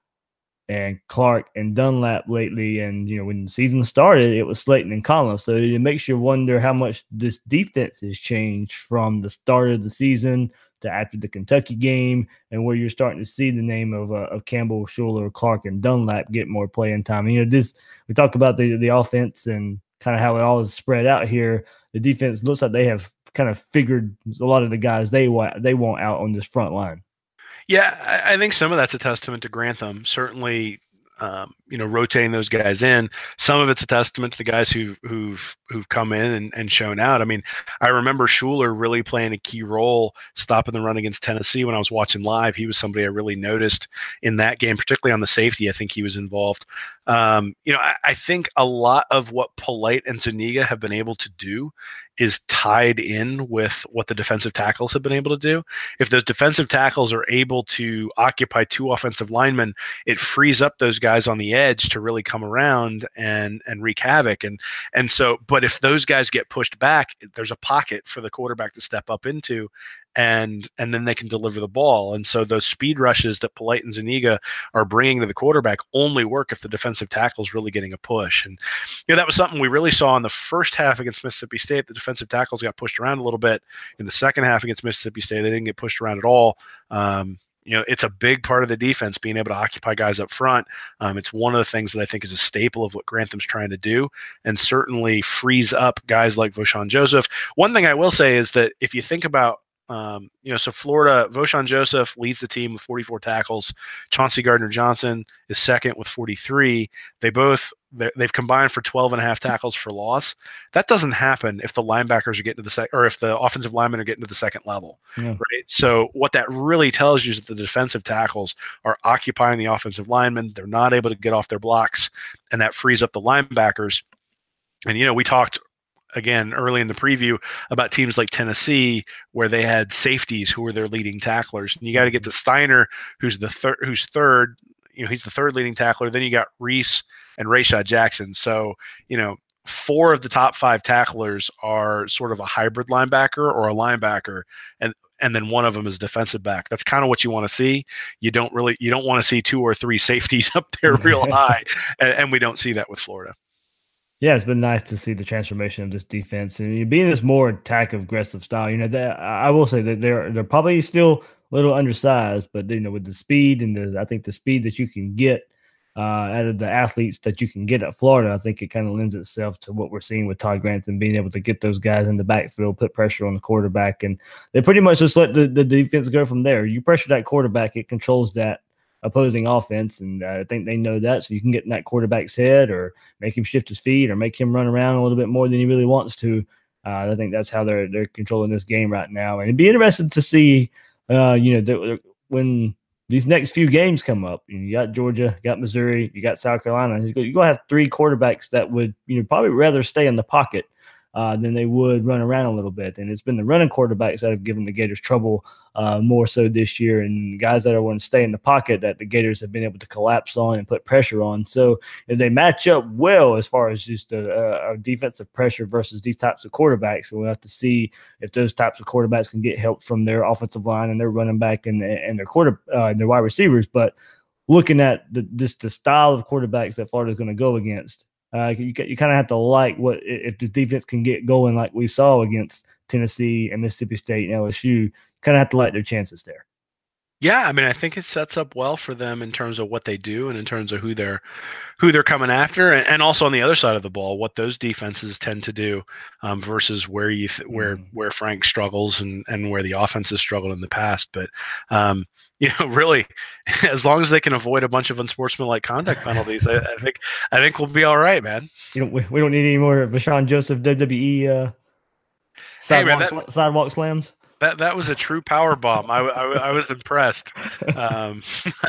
and Clark and Dunlap lately. And, you know, when the season started, it was Slayton and Collins. So it makes you wonder how much this defense has changed from the start of the season to after the Kentucky game, and where you're starting to see the name of uh, of Campbell, Schuler, Clark, and Dunlap get more playing time. And, you know, this, we talk about the, the offense and kind of how it all is spread out here. The defense looks like they have kind of figured a lot of the guys they want, they want out on this front line. Yeah, I think some of that's a testament to Grantham. Certainly, um, you know, rotating those guys in. Some of it's a testament to the guys who, who've who've come in and, and shown out. I mean, I remember Schuler really playing a key role stopping the run against Tennessee when I was watching live. He was somebody I really noticed in that game, particularly on the safety. I think he was involved. Um, you know, I, I think a lot of what Polite and Zuniga have been able to do is tied in with what the defensive tackles have been able to do. If those defensive tackles are able to occupy two offensive linemen, it frees up those guys on the edge to really come around and and wreak havoc. And and so, but if those guys get pushed back, there's a pocket for the quarterback to step up into, and and then they can deliver the ball. And so those speed rushes that Polite and Zuniga are bringing to the quarterback only work if the defensive tackle is really getting a push. And you know, that was something we really saw in the first half against Mississippi State. The defensive tackles got pushed around a little bit. In the second half against Mississippi State, they didn't get pushed around at all. Um, you know, it's a big part of the defense being able to occupy guys up front. Um, it's one of the things that I think is a staple of what Grantham's trying to do, and certainly frees up guys like Voshon Joseph. One thing I will say is that if you think about Um, you know, so Florida, Voshon Joseph leads the team with forty-four tackles. Chauncey Gardner-Johnson is second with forty-three. They both, they've combined for twelve and a half tackles for loss. That doesn't happen if the linebackers are getting to the second, or if the offensive linemen are getting to the second level, yeah. Right? So what that really tells you is that the defensive tackles are occupying the offensive linemen. They're not able to get off their blocks, and that frees up the linebackers. And, you know, we talked again early in the preview about teams like Tennessee, where they had safeties who were their leading tacklers. And you got to get to Steiner, who's the third, who's third, you know, he's the third leading tackler. Then you got Reese and Rayshad Jackson. So, you know, four of the top five tacklers are sort of a hybrid linebacker or a linebacker. And, and then one of them is defensive back. That's kind of what you want to see. You don't really, you don't want to see two or three safeties up there real high. And, and we don't see that with Florida. Yeah, it's been nice to see the transformation of this defense and being this more attack aggressive style. You know, that I will say that they're they're probably still a little undersized, but you know, with the speed and the I think the speed that you can get uh, out of the athletes that you can get at Florida, I think it kind of lends itself to what we're seeing with Todd Grantham being able to get those guys in the backfield, put pressure on the quarterback, and they pretty much just let the, the defense go from there. You pressure that quarterback, it controls that opposing offense, and uh, I think they know that, so you can get in that quarterback's head or make him shift his feet or make him run around a little bit more than he really wants to. Uh, I think that's how they're they're controlling this game right now, and it'd be interesting to see, uh, you know, the, when these next few games come up. You got Georgia, you got Missouri, you got South Carolina. You're going to have three quarterbacks that would, you know, probably rather stay in the pocket Uh, than they would run around a little bit. And it's been the running quarterbacks that have given the Gators trouble uh, more so this year, and guys that are want to stay in the pocket that the Gators have been able to collapse on and put pressure on. So if they match up well as far as just a, a defensive pressure versus these types of quarterbacks, we'll have to see if those types of quarterbacks can get help from their offensive line and their running back and, and their quarter uh, and their wide receivers. But looking at the, this, the style of quarterbacks that Florida is going to go against, Uh, you you kind of have to like what if the defense can get going like we saw against Tennessee and Mississippi State and L S U. Kind of have to like their chances there. Yeah, I mean, I think it sets up well for them in terms of what they do and in terms of who they're who they're coming after, and, and also on the other side of the ball, what those defenses tend to do um, versus where you th- where mm. where Frank struggles and and where the offense has struggled in the past. But um, you know, really, as long as they can avoid a bunch of unsportsmanlike conduct penalties, I, I think I think we'll be all right, man. You know, we, we don't need any more Voshon Joseph W W E uh, sidewalk, hey, man, that, sidewalk slams. That that was a true power bomb. I, I, I was impressed. Um,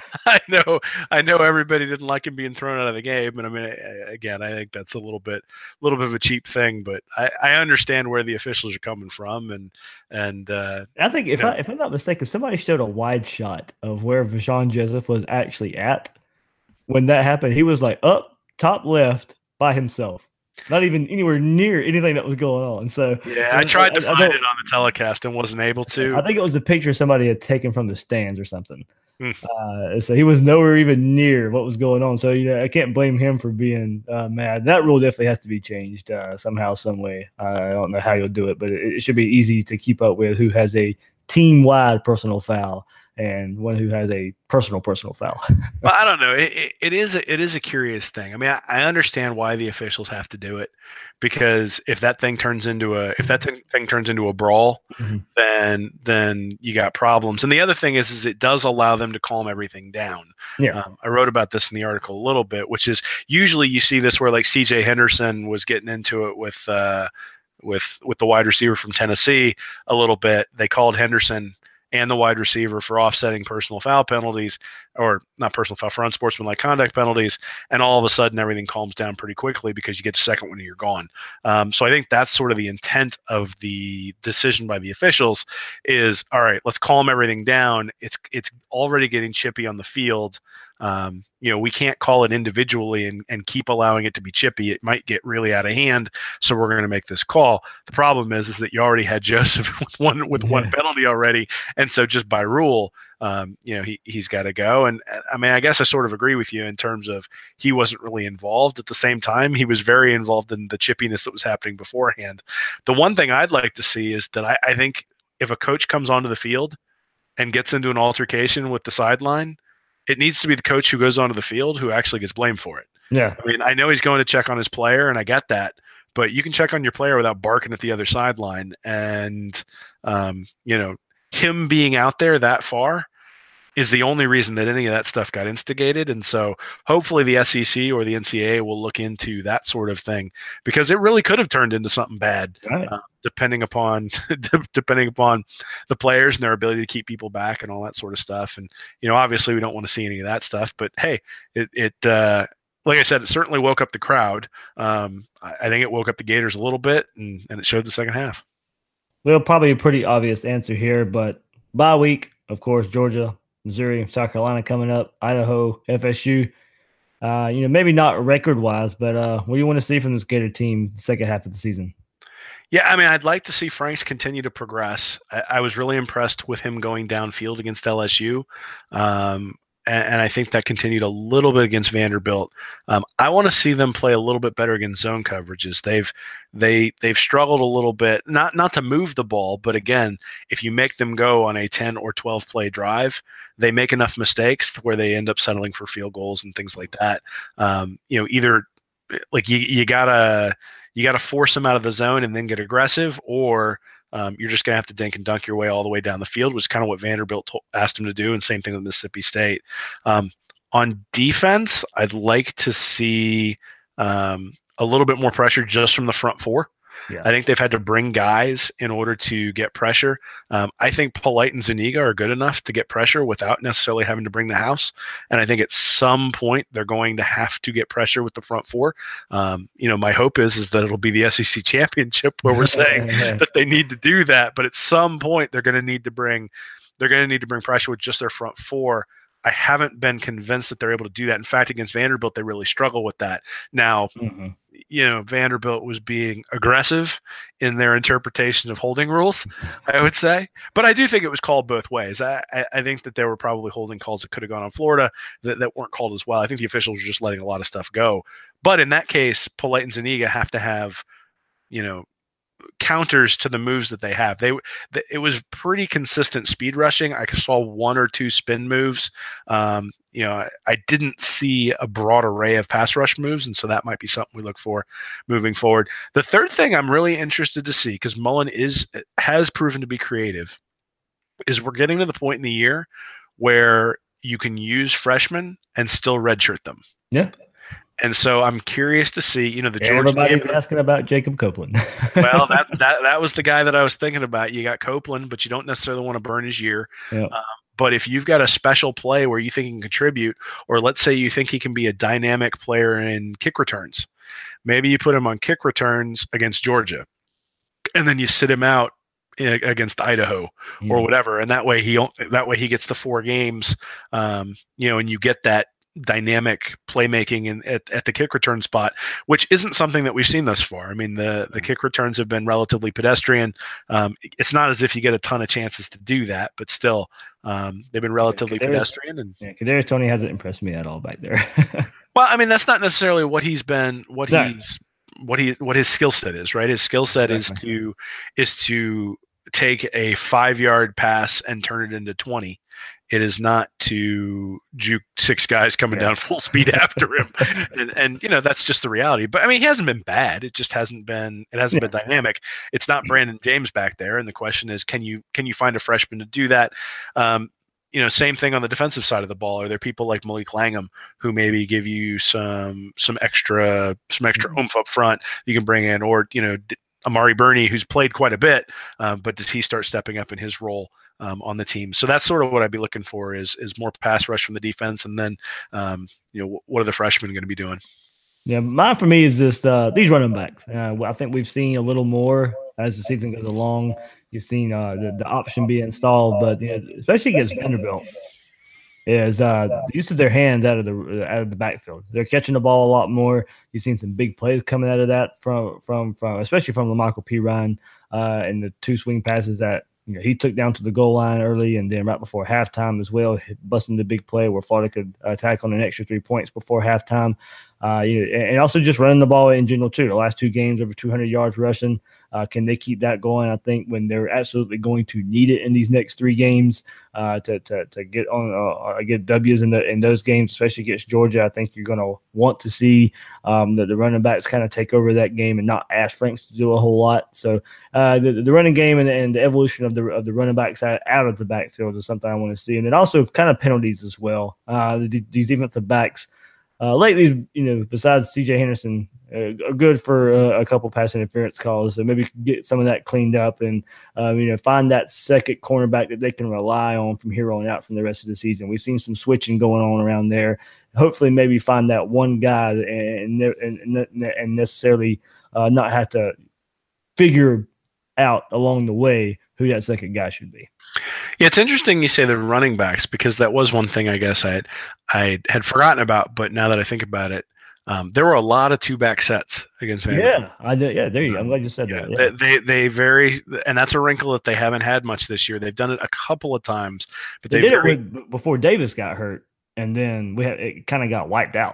I know I know everybody didn't like him being thrown out of the game, and I mean, again, I think that's a little bit a little bit of a cheap thing, but I, I understand where the officials are coming from, and and uh, I think if you know, I if I'm not mistaken, somebody showed a wide shot of where Vashawn Joseph was actually at when that happened. He was like up top left by himself. Not even anywhere near anything that was going on. So yeah, I tried to I, I find it on the telecast and wasn't able to. I think it was a picture somebody had taken from the stands or something. Hmm. Uh, so he was nowhere even near what was going on. So you know, I can't blame him for being uh, mad. That rule definitely has to be changed uh, somehow, some way. Uh, I don't know how you'll do it, but it, it should be easy to keep up with who has a team-wide personal foul and one who has a personal personal foul. Well, I don't know. It, it, it is a, it is a curious thing. I mean, I, I understand why the officials have to do it, because if that thing turns into a if that thing, thing turns into a brawl, mm-hmm. then then you got problems. And the other thing is, is it does allow them to calm everything down. Yeah, um, I wrote about this in the article a little bit, which is usually you see this where like C J Henderson was getting into it with uh, with with the wide receiver from Tennessee a little bit. They called Henderson and the wide receiver for offsetting personal foul penalties, or not personal foul, for unsportsmanlike conduct penalties, and all of a sudden everything calms down pretty quickly because you get the second one and you're gone. Um, so I think that's sort of the intent of the decision by the officials is, all right, let's calm everything down. It's it's already getting chippy on the field. Um, you know, we can't call it individually and, and keep allowing it to be chippy. It might get really out of hand. So we're going to make this call. The problem is, is that you already had Joseph with one with yeah. one penalty already. And so just by rule, um, you know, he, he's got to go. And I mean, I guess I sort of agree with you in terms of he wasn't really involved. At the same time, he was very involved in the chippiness that was happening beforehand. The one thing I'd like to see is that I, I think if a coach comes onto the field and gets into an altercation with the sideline, it needs to be the coach who goes onto the field who actually gets blamed for it. Yeah. I mean, I know he's going to check on his player, and I get that, but you can check on your player without barking at the other sideline. And, um, you know, him being out there that far is the only reason that any of that stuff got instigated. And so hopefully the S E C or the N C double A will look into that sort of thing, because it really could have turned into something bad, right. uh, depending upon depending upon the players and their ability to keep people back and all that sort of stuff. And, you know, obviously we don't want to see any of that stuff, but hey, it, it uh, like I said, it certainly woke up the crowd. Um, I, I think it woke up the Gators a little bit, and, and it showed the second half. Well, probably a pretty obvious answer here, but bye week, of course, Georgia, Missouri, South Carolina coming up, Idaho, F S U. Uh, you know, maybe not record-wise, but uh, what do you want to see from this Gator team the second half of the season? Yeah, I mean, I'd like to see Franks continue to progress. I, I was really impressed with him going downfield against L S U. Um, and, and I think that continued a little bit against Vanderbilt. Um, I want to see them play a little bit better against zone coverages. They've they they've struggled a little bit, not not to move the ball, but again, if you make them go on a ten or twelve play drive, they make enough mistakes where they end up settling for field goals and things like that. Um, you know, either like you you gotta you gotta force them out of the zone and then get aggressive, or Um, you're just going to have to dink and dunk your way all the way down the field, which is kind of what Vanderbilt told, asked him to do, and same thing with Mississippi State. Um, on defense, I'd like to see um, a little bit more pressure just from the front four. Yeah. I think they've had to bring guys in order to get pressure. Um, I think Polite and Zuniga are good enough to get pressure without necessarily having to bring the house. And I think at some point they're going to have to get pressure with the front four. Um, you know, my hope is, is that it'll be the S E C championship where we're saying that they need to do that. But at some point they're going to need to bring, they're going to need to bring pressure with just their front four. I haven't been convinced that they're able to do that. In fact, against Vanderbilt, they really struggle with that. Now, mm-hmm. you know, Vanderbilt was being aggressive in their interpretation of holding rules, I would say. But I do think it was called both ways. I, I, I think that there were probably holding calls that could have gone on Florida that, that weren't called as well. I think the officials were just letting a lot of stuff go. But in that case, Polite and Zuniga have to have, you know, counters to the moves that they have. They, they it was pretty consistent speed rushing. I saw one or two spin moves. Um, you know, I, I didn't see a broad array of pass rush moves, and so that might be something we look for moving forward. The third thing I'm really interested to see, because Mullen is has proven to be creative, is we're getting to the point in the year where you can use freshmen and still redshirt them. Yeah. And so I'm curious to see, you know, the Georgia Everybody's game, asking about Jacob Copeland. well, that, that that was the guy that I was thinking about. You got Copeland, but you don't necessarily want to burn his year. Yeah. Um, but if you've got a special play where you think he can contribute, or let's say you think he can be a dynamic player in kick returns, maybe you put him on kick returns against Georgia, and then you sit him out against Idaho Yeah. or whatever, and that way he that way he gets the four games, um, you know, and you get that dynamic playmaking in, at, at the kick return spot, which isn't something that we've seen thus far. I mean, the the kick returns have been relatively pedestrian. Um, it's not as if you get a ton of chances to do that, but still, um, they've been relatively yeah, pedestrian. And yeah, Kadarius Toney hasn't impressed me at all back there. well, I mean, that's not necessarily what he's been. What no. he's what he what his skill set is, right? His skill set exactly. is to is to take a five yard pass and turn it into twenty. It is not to juke six guys coming yeah. down full speed after him. And, and, you know, that's just the reality. But, I mean, he hasn't been bad. It just hasn't been – it hasn't yeah. been dynamic. It's not Brandon James back there. And the question is, can you can you find a freshman to do that? Um, you know, same thing on the defensive side of the ball. Are there people like Malik Langham who maybe give you some some extra some extra oomph up front you can bring in? Or, you know, Amari Burney, who's played quite a bit, uh, but does he start stepping up in his role um, on the team? So that's sort of what I'd be looking for is is more pass rush from the defense, and then um, you know, what are the freshmen going to be doing? Yeah, mine for me is just uh, these running backs. Uh, I think we've seen a little more as the season goes along. You've seen uh, the, the option be installed, but you know, especially against Vanderbilt, is uh, the use of their hands out of the out of the backfield. They're catching the ball a lot more. You've seen some big plays coming out of that from from from especially from LaMichael Pirine uh, and the two swing passes that you know he took down to the goal line early, and then right before halftime as well, busting the big play where Florida could attack on an extra three points before halftime. Uh, you know, and also just running the ball in general too. The last two games, over two hundred yards rushing. Uh, can they keep that going? I think when they're absolutely going to need it in these next three games uh, to, to to get on uh, get W's in the in those games, especially against Georgia. I think you're going to want to see um, the, the running backs kind of take over that game and not ask Franks to do a whole lot. So uh, the the running game and, and the evolution of the of the running backs out, out of the backfield is something I want to see, and then also kind of penalties as well. Uh, the, these defensive backs. Uh, lately, you know, besides C J Henderson, uh, are good for uh, a couple pass interference calls. So maybe get some of that cleaned up and, um, you know, find that second cornerback that they can rely on from here on out from the rest of the season. We've seen some switching going on around there. Hopefully, maybe find that one guy and and, and necessarily uh, not have to figure out along the way who that second guy should be. Yeah, it's interesting you say the running backs because that was one thing I guess I had, I had forgotten about, but now that I think about it, um, there were a lot of two-back sets against Vanderbilt. Yeah, I did, yeah, there you go. I'm glad you said yeah, that. Yeah. They, they they very, and that's a wrinkle that they haven't had much this year. They've done it a couple of times, but they, they did very, it with, before Davis got hurt, and then we had, it kind of got wiped out.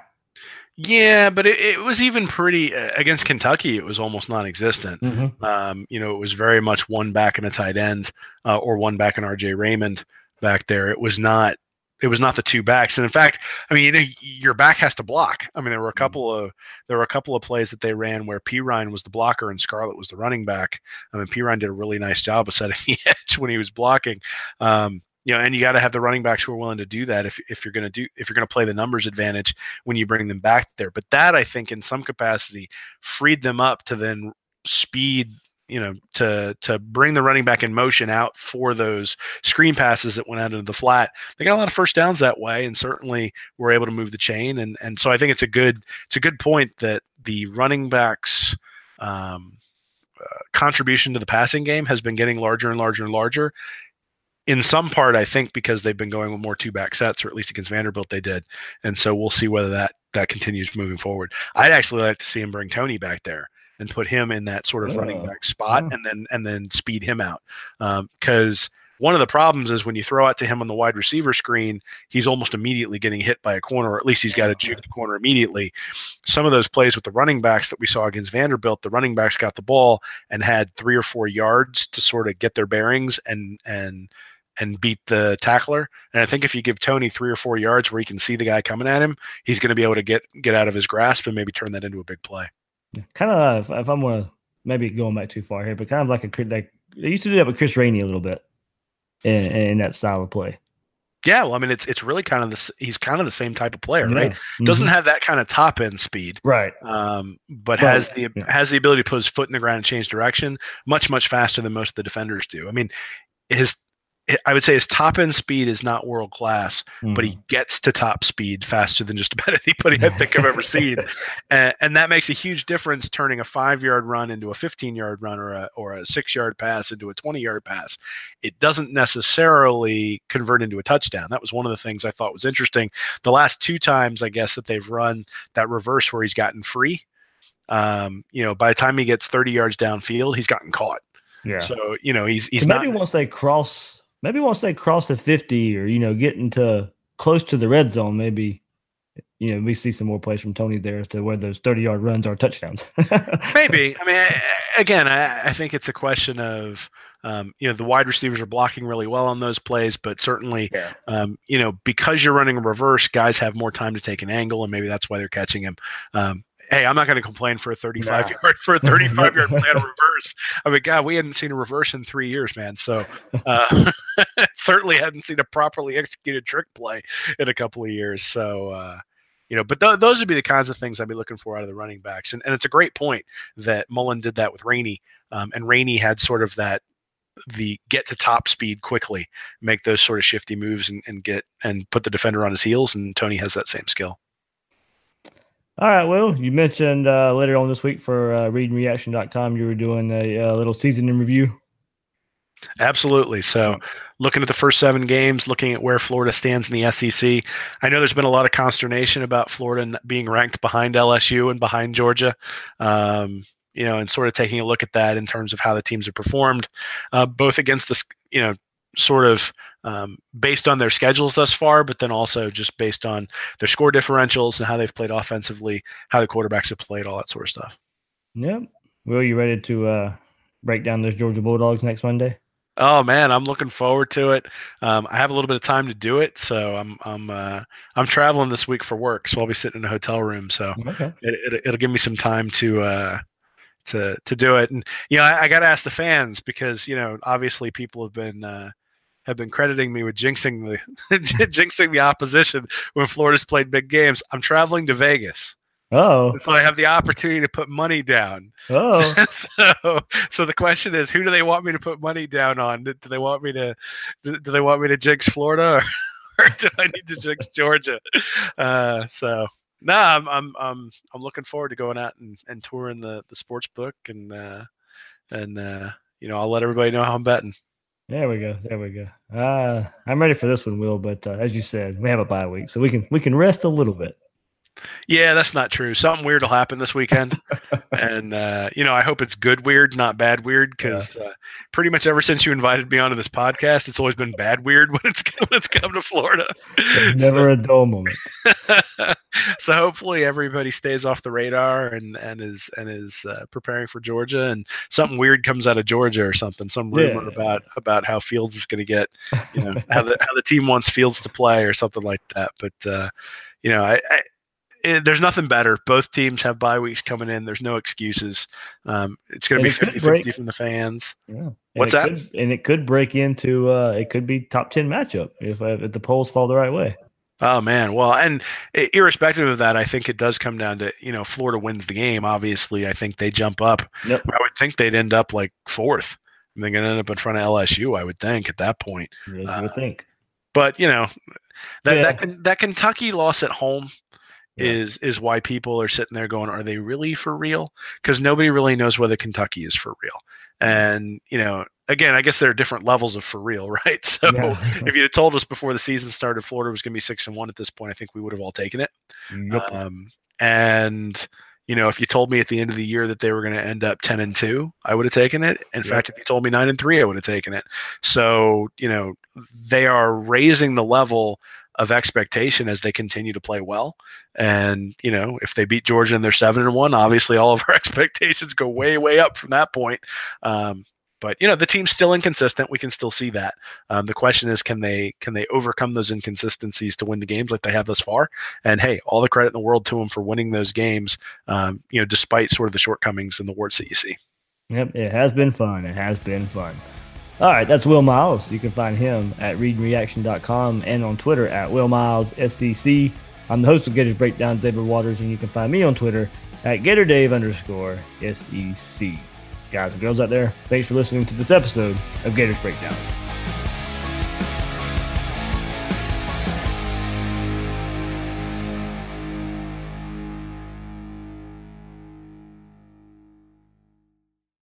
Yeah, but it, it was even pretty uh, against Kentucky. It was almost non-existent. Mm-hmm. Um, you know, it was very much one back and a tight end, uh, or one back and R J Raymond back there. It was not. It was not the two backs. And in fact, I mean, you know, your back has to block. I mean, there were a couple of there were a couple of plays that they ran where Pirine was the blocker and Scarlett was the running back. I mean, Pirine did a really nice job of setting the edge when he was blocking. Um, You know, and you got to have the running backs who are willing to do that if if you're going to do if you're going to play the numbers advantage when you bring them back there. But that, I think, in some capacity, freed them up to then speed, you know, to to bring the running back in motion out for those screen passes that went out into the flat. They got a lot of first downs that way, and certainly were able to move the chain. And and so I think it's a good it's a good point that the running backs. Um, uh, contribution to the passing game has been getting larger and larger and larger. In some part, I think because they've been going with more two-back sets, or at least against Vanderbilt they did. And so we'll see whether that that continues moving forward. I'd actually like to see him bring Toney back there and put him in that sort of yeah. running back spot yeah. and then and then speed him out. Because um, one of the problems is when you throw out to him on the wide receiver screen, he's almost immediately getting hit by a corner, or at least he's got to juke the corner immediately. Some of those plays with the running backs that we saw against Vanderbilt, the running backs got the ball and had three or four yards to sort of get their bearings and and – and beat the tackler. And I think if you give Toney three or four yards where he can see the guy coming at him, he's going to be able to get get out of his grasp and maybe turn that into a big play. Kind of, uh, if, if I'm going to maybe going back too far here, but kind of like a like they used to do that with Chris Rainey a little bit in, in that style of play. Yeah, well, I mean, it's it's really kind of this. He's kind of the same type of player, Yeah. right? Mm-hmm. Doesn't have that kind of top end speed, right? Um, but Right. has the Yeah. has the ability to put his foot in the ground and change direction much much faster than most of the defenders do. I mean, his I would say his top end speed is not world class, Mm-hmm. but he gets to top speed faster than just about anybody I think I've ever seen, and, and that makes a huge difference. Turning a five yard run into a fifteen yard run, or a or a six yard pass into a twenty yard pass, it doesn't necessarily convert into a touchdown. That was one of the things I thought was interesting. The last two times, I guess, that they've run that reverse where he's gotten free, um, you know, by the time he gets thirty yards downfield, he's gotten caught. Yeah. So you know he's he's so maybe not. once they cross. Maybe once they cross the fifty, or you know, get into close to the red zone, maybe you know we see some more plays from Tony there to where those thirty-yard runs are touchdowns. Maybe. I mean, again, I, I think it's a question of um, you know the wide receivers are blocking really well on those plays, but certainly, Yeah. um, you know, because you're running a reverse, guys have more time to take an angle, and maybe that's why they're catching him. Um, Hey, I'm not going to complain for a thirty-five Nah. yard for a thirty-five yard play on a reverse. I mean, God, we hadn't seen a reverse in three years, man. So uh, certainly hadn't seen a properly executed trick play in a couple of years. So uh, you know, but th- those would be the kinds of things I'd be looking for out of the running backs. And and it's a great point that Mullen did that with Rainey, um, and Rainey had sort of that the get to top speed quickly, make those sort of shifty moves, and, and get and put the defender on his heels. And Tony has that same skill. All right, Will, you mentioned uh, later on this week for uh, read and reaction dot com you were doing a uh, little season in review. Absolutely. So looking at the first seven games, looking at where Florida stands in the S E C, I know there's been a lot of consternation about Florida being ranked behind L S U and behind Georgia, um, you know, and sort of taking a look at that in terms of how the teams have performed, uh, both against this, you know, sort of um, based on their schedules thus far, but then also just based on their score differentials and how they've played offensively, how the quarterbacks have played, all that sort of stuff. Yep. Will, you ready to uh, break down those Georgia Bulldogs next Monday? Oh man, I'm looking forward to it. Um, I have a little bit of time to do it, so I'm I'm uh, I'm traveling this week for work, so I'll be sitting in a hotel room. So okay. it, it, it'll give me some time to uh, to to do it. And you know, I, I got to ask the fans because you know, obviously, people have been uh, have been crediting me with jinxing the jinxing the opposition when Florida's played big games. I'm traveling to Vegas. Oh, so I have the opportunity to put money down. Oh, so, so the question is, who do they want me to put money down on? Do, do they want me to, do, do they want me to jinx Florida, or, or do I need to jinx Georgia? Uh, so no, nah, I'm, I'm, I'm, I'm looking forward to going out and, and touring the, the sports book, and, uh, and, uh, you know, I'll let everybody know how I'm betting. There we go. There we go. Uh, I'm ready for this one, Will. But uh, as you said, we have a bye week, so we can we can rest a little bit. Yeah, that's not true. Something weird will happen this weekend. and, uh, you know, I hope it's good weird, not bad weird, because yeah. uh, pretty much ever since you invited me onto this podcast, it's always been bad weird when it's, when it's come to Florida. There's never so, a dull moment. So hopefully everybody stays off the radar and, and is and is uh, preparing for Georgia, and something weird comes out of Georgia or something, some rumor yeah. about about how Fields is going to get, you know, how the, how the team wants Fields to play or something like that. But, uh, you know, I, I It, there's nothing better. Both teams have bye weeks coming in. There's no excuses. Um, it's going to be fifty-fifty from the fans. Yeah. What's that? Could, and it could break into uh, – it could be top ten matchup if, uh, if the polls fall the right way. Oh, man. Well, and irrespective of that, I think it does come down to, you know, Florida wins the game. Obviously, I think they jump up. Yep. I would think they'd end up like fourth. And they're going to end up in front of L S U, I would think, at that point. Yeah, I would uh, think. But, you know, that, yeah. that, that Kentucky loss at home – Yeah. is is why people are sitting there going, are they really for real? Because nobody really knows whether Kentucky is for real. And, you know, again, I guess there are different levels of for real, right? So yeah. if you had told us before the season started Florida was going to be six and one at this point, I think we would have all taken it. Yep. Um, and, you know, if you told me at the end of the year that they were going to end up ten and two, I would have taken it. In yep. fact, if you told me nine and three, I would have taken it. So, you know, they are raising the level of expectation as they continue to play well. And, you know, if they beat Georgia and they're seven and one, obviously all of our expectations go way, way up from that point. Um, but, you know, the team's still inconsistent. We can still see that. Um, the question is, can they, can they overcome those inconsistencies to win the games like they have thus far? And hey, all the credit in the world to them for winning those games, um, you know, despite sort of the shortcomings and the warts that you see. Yep. It has been fun. It has been fun. All right, that's Will Miles. You can find him at read reaction dot com and on Twitter at Will Miles S C C. I'm the host of Gators Breakdown, David Waters, and you can find me on Twitter at GatorDave underscore S E C. Guys and girls out there, thanks for listening to this episode of Gators Breakdown.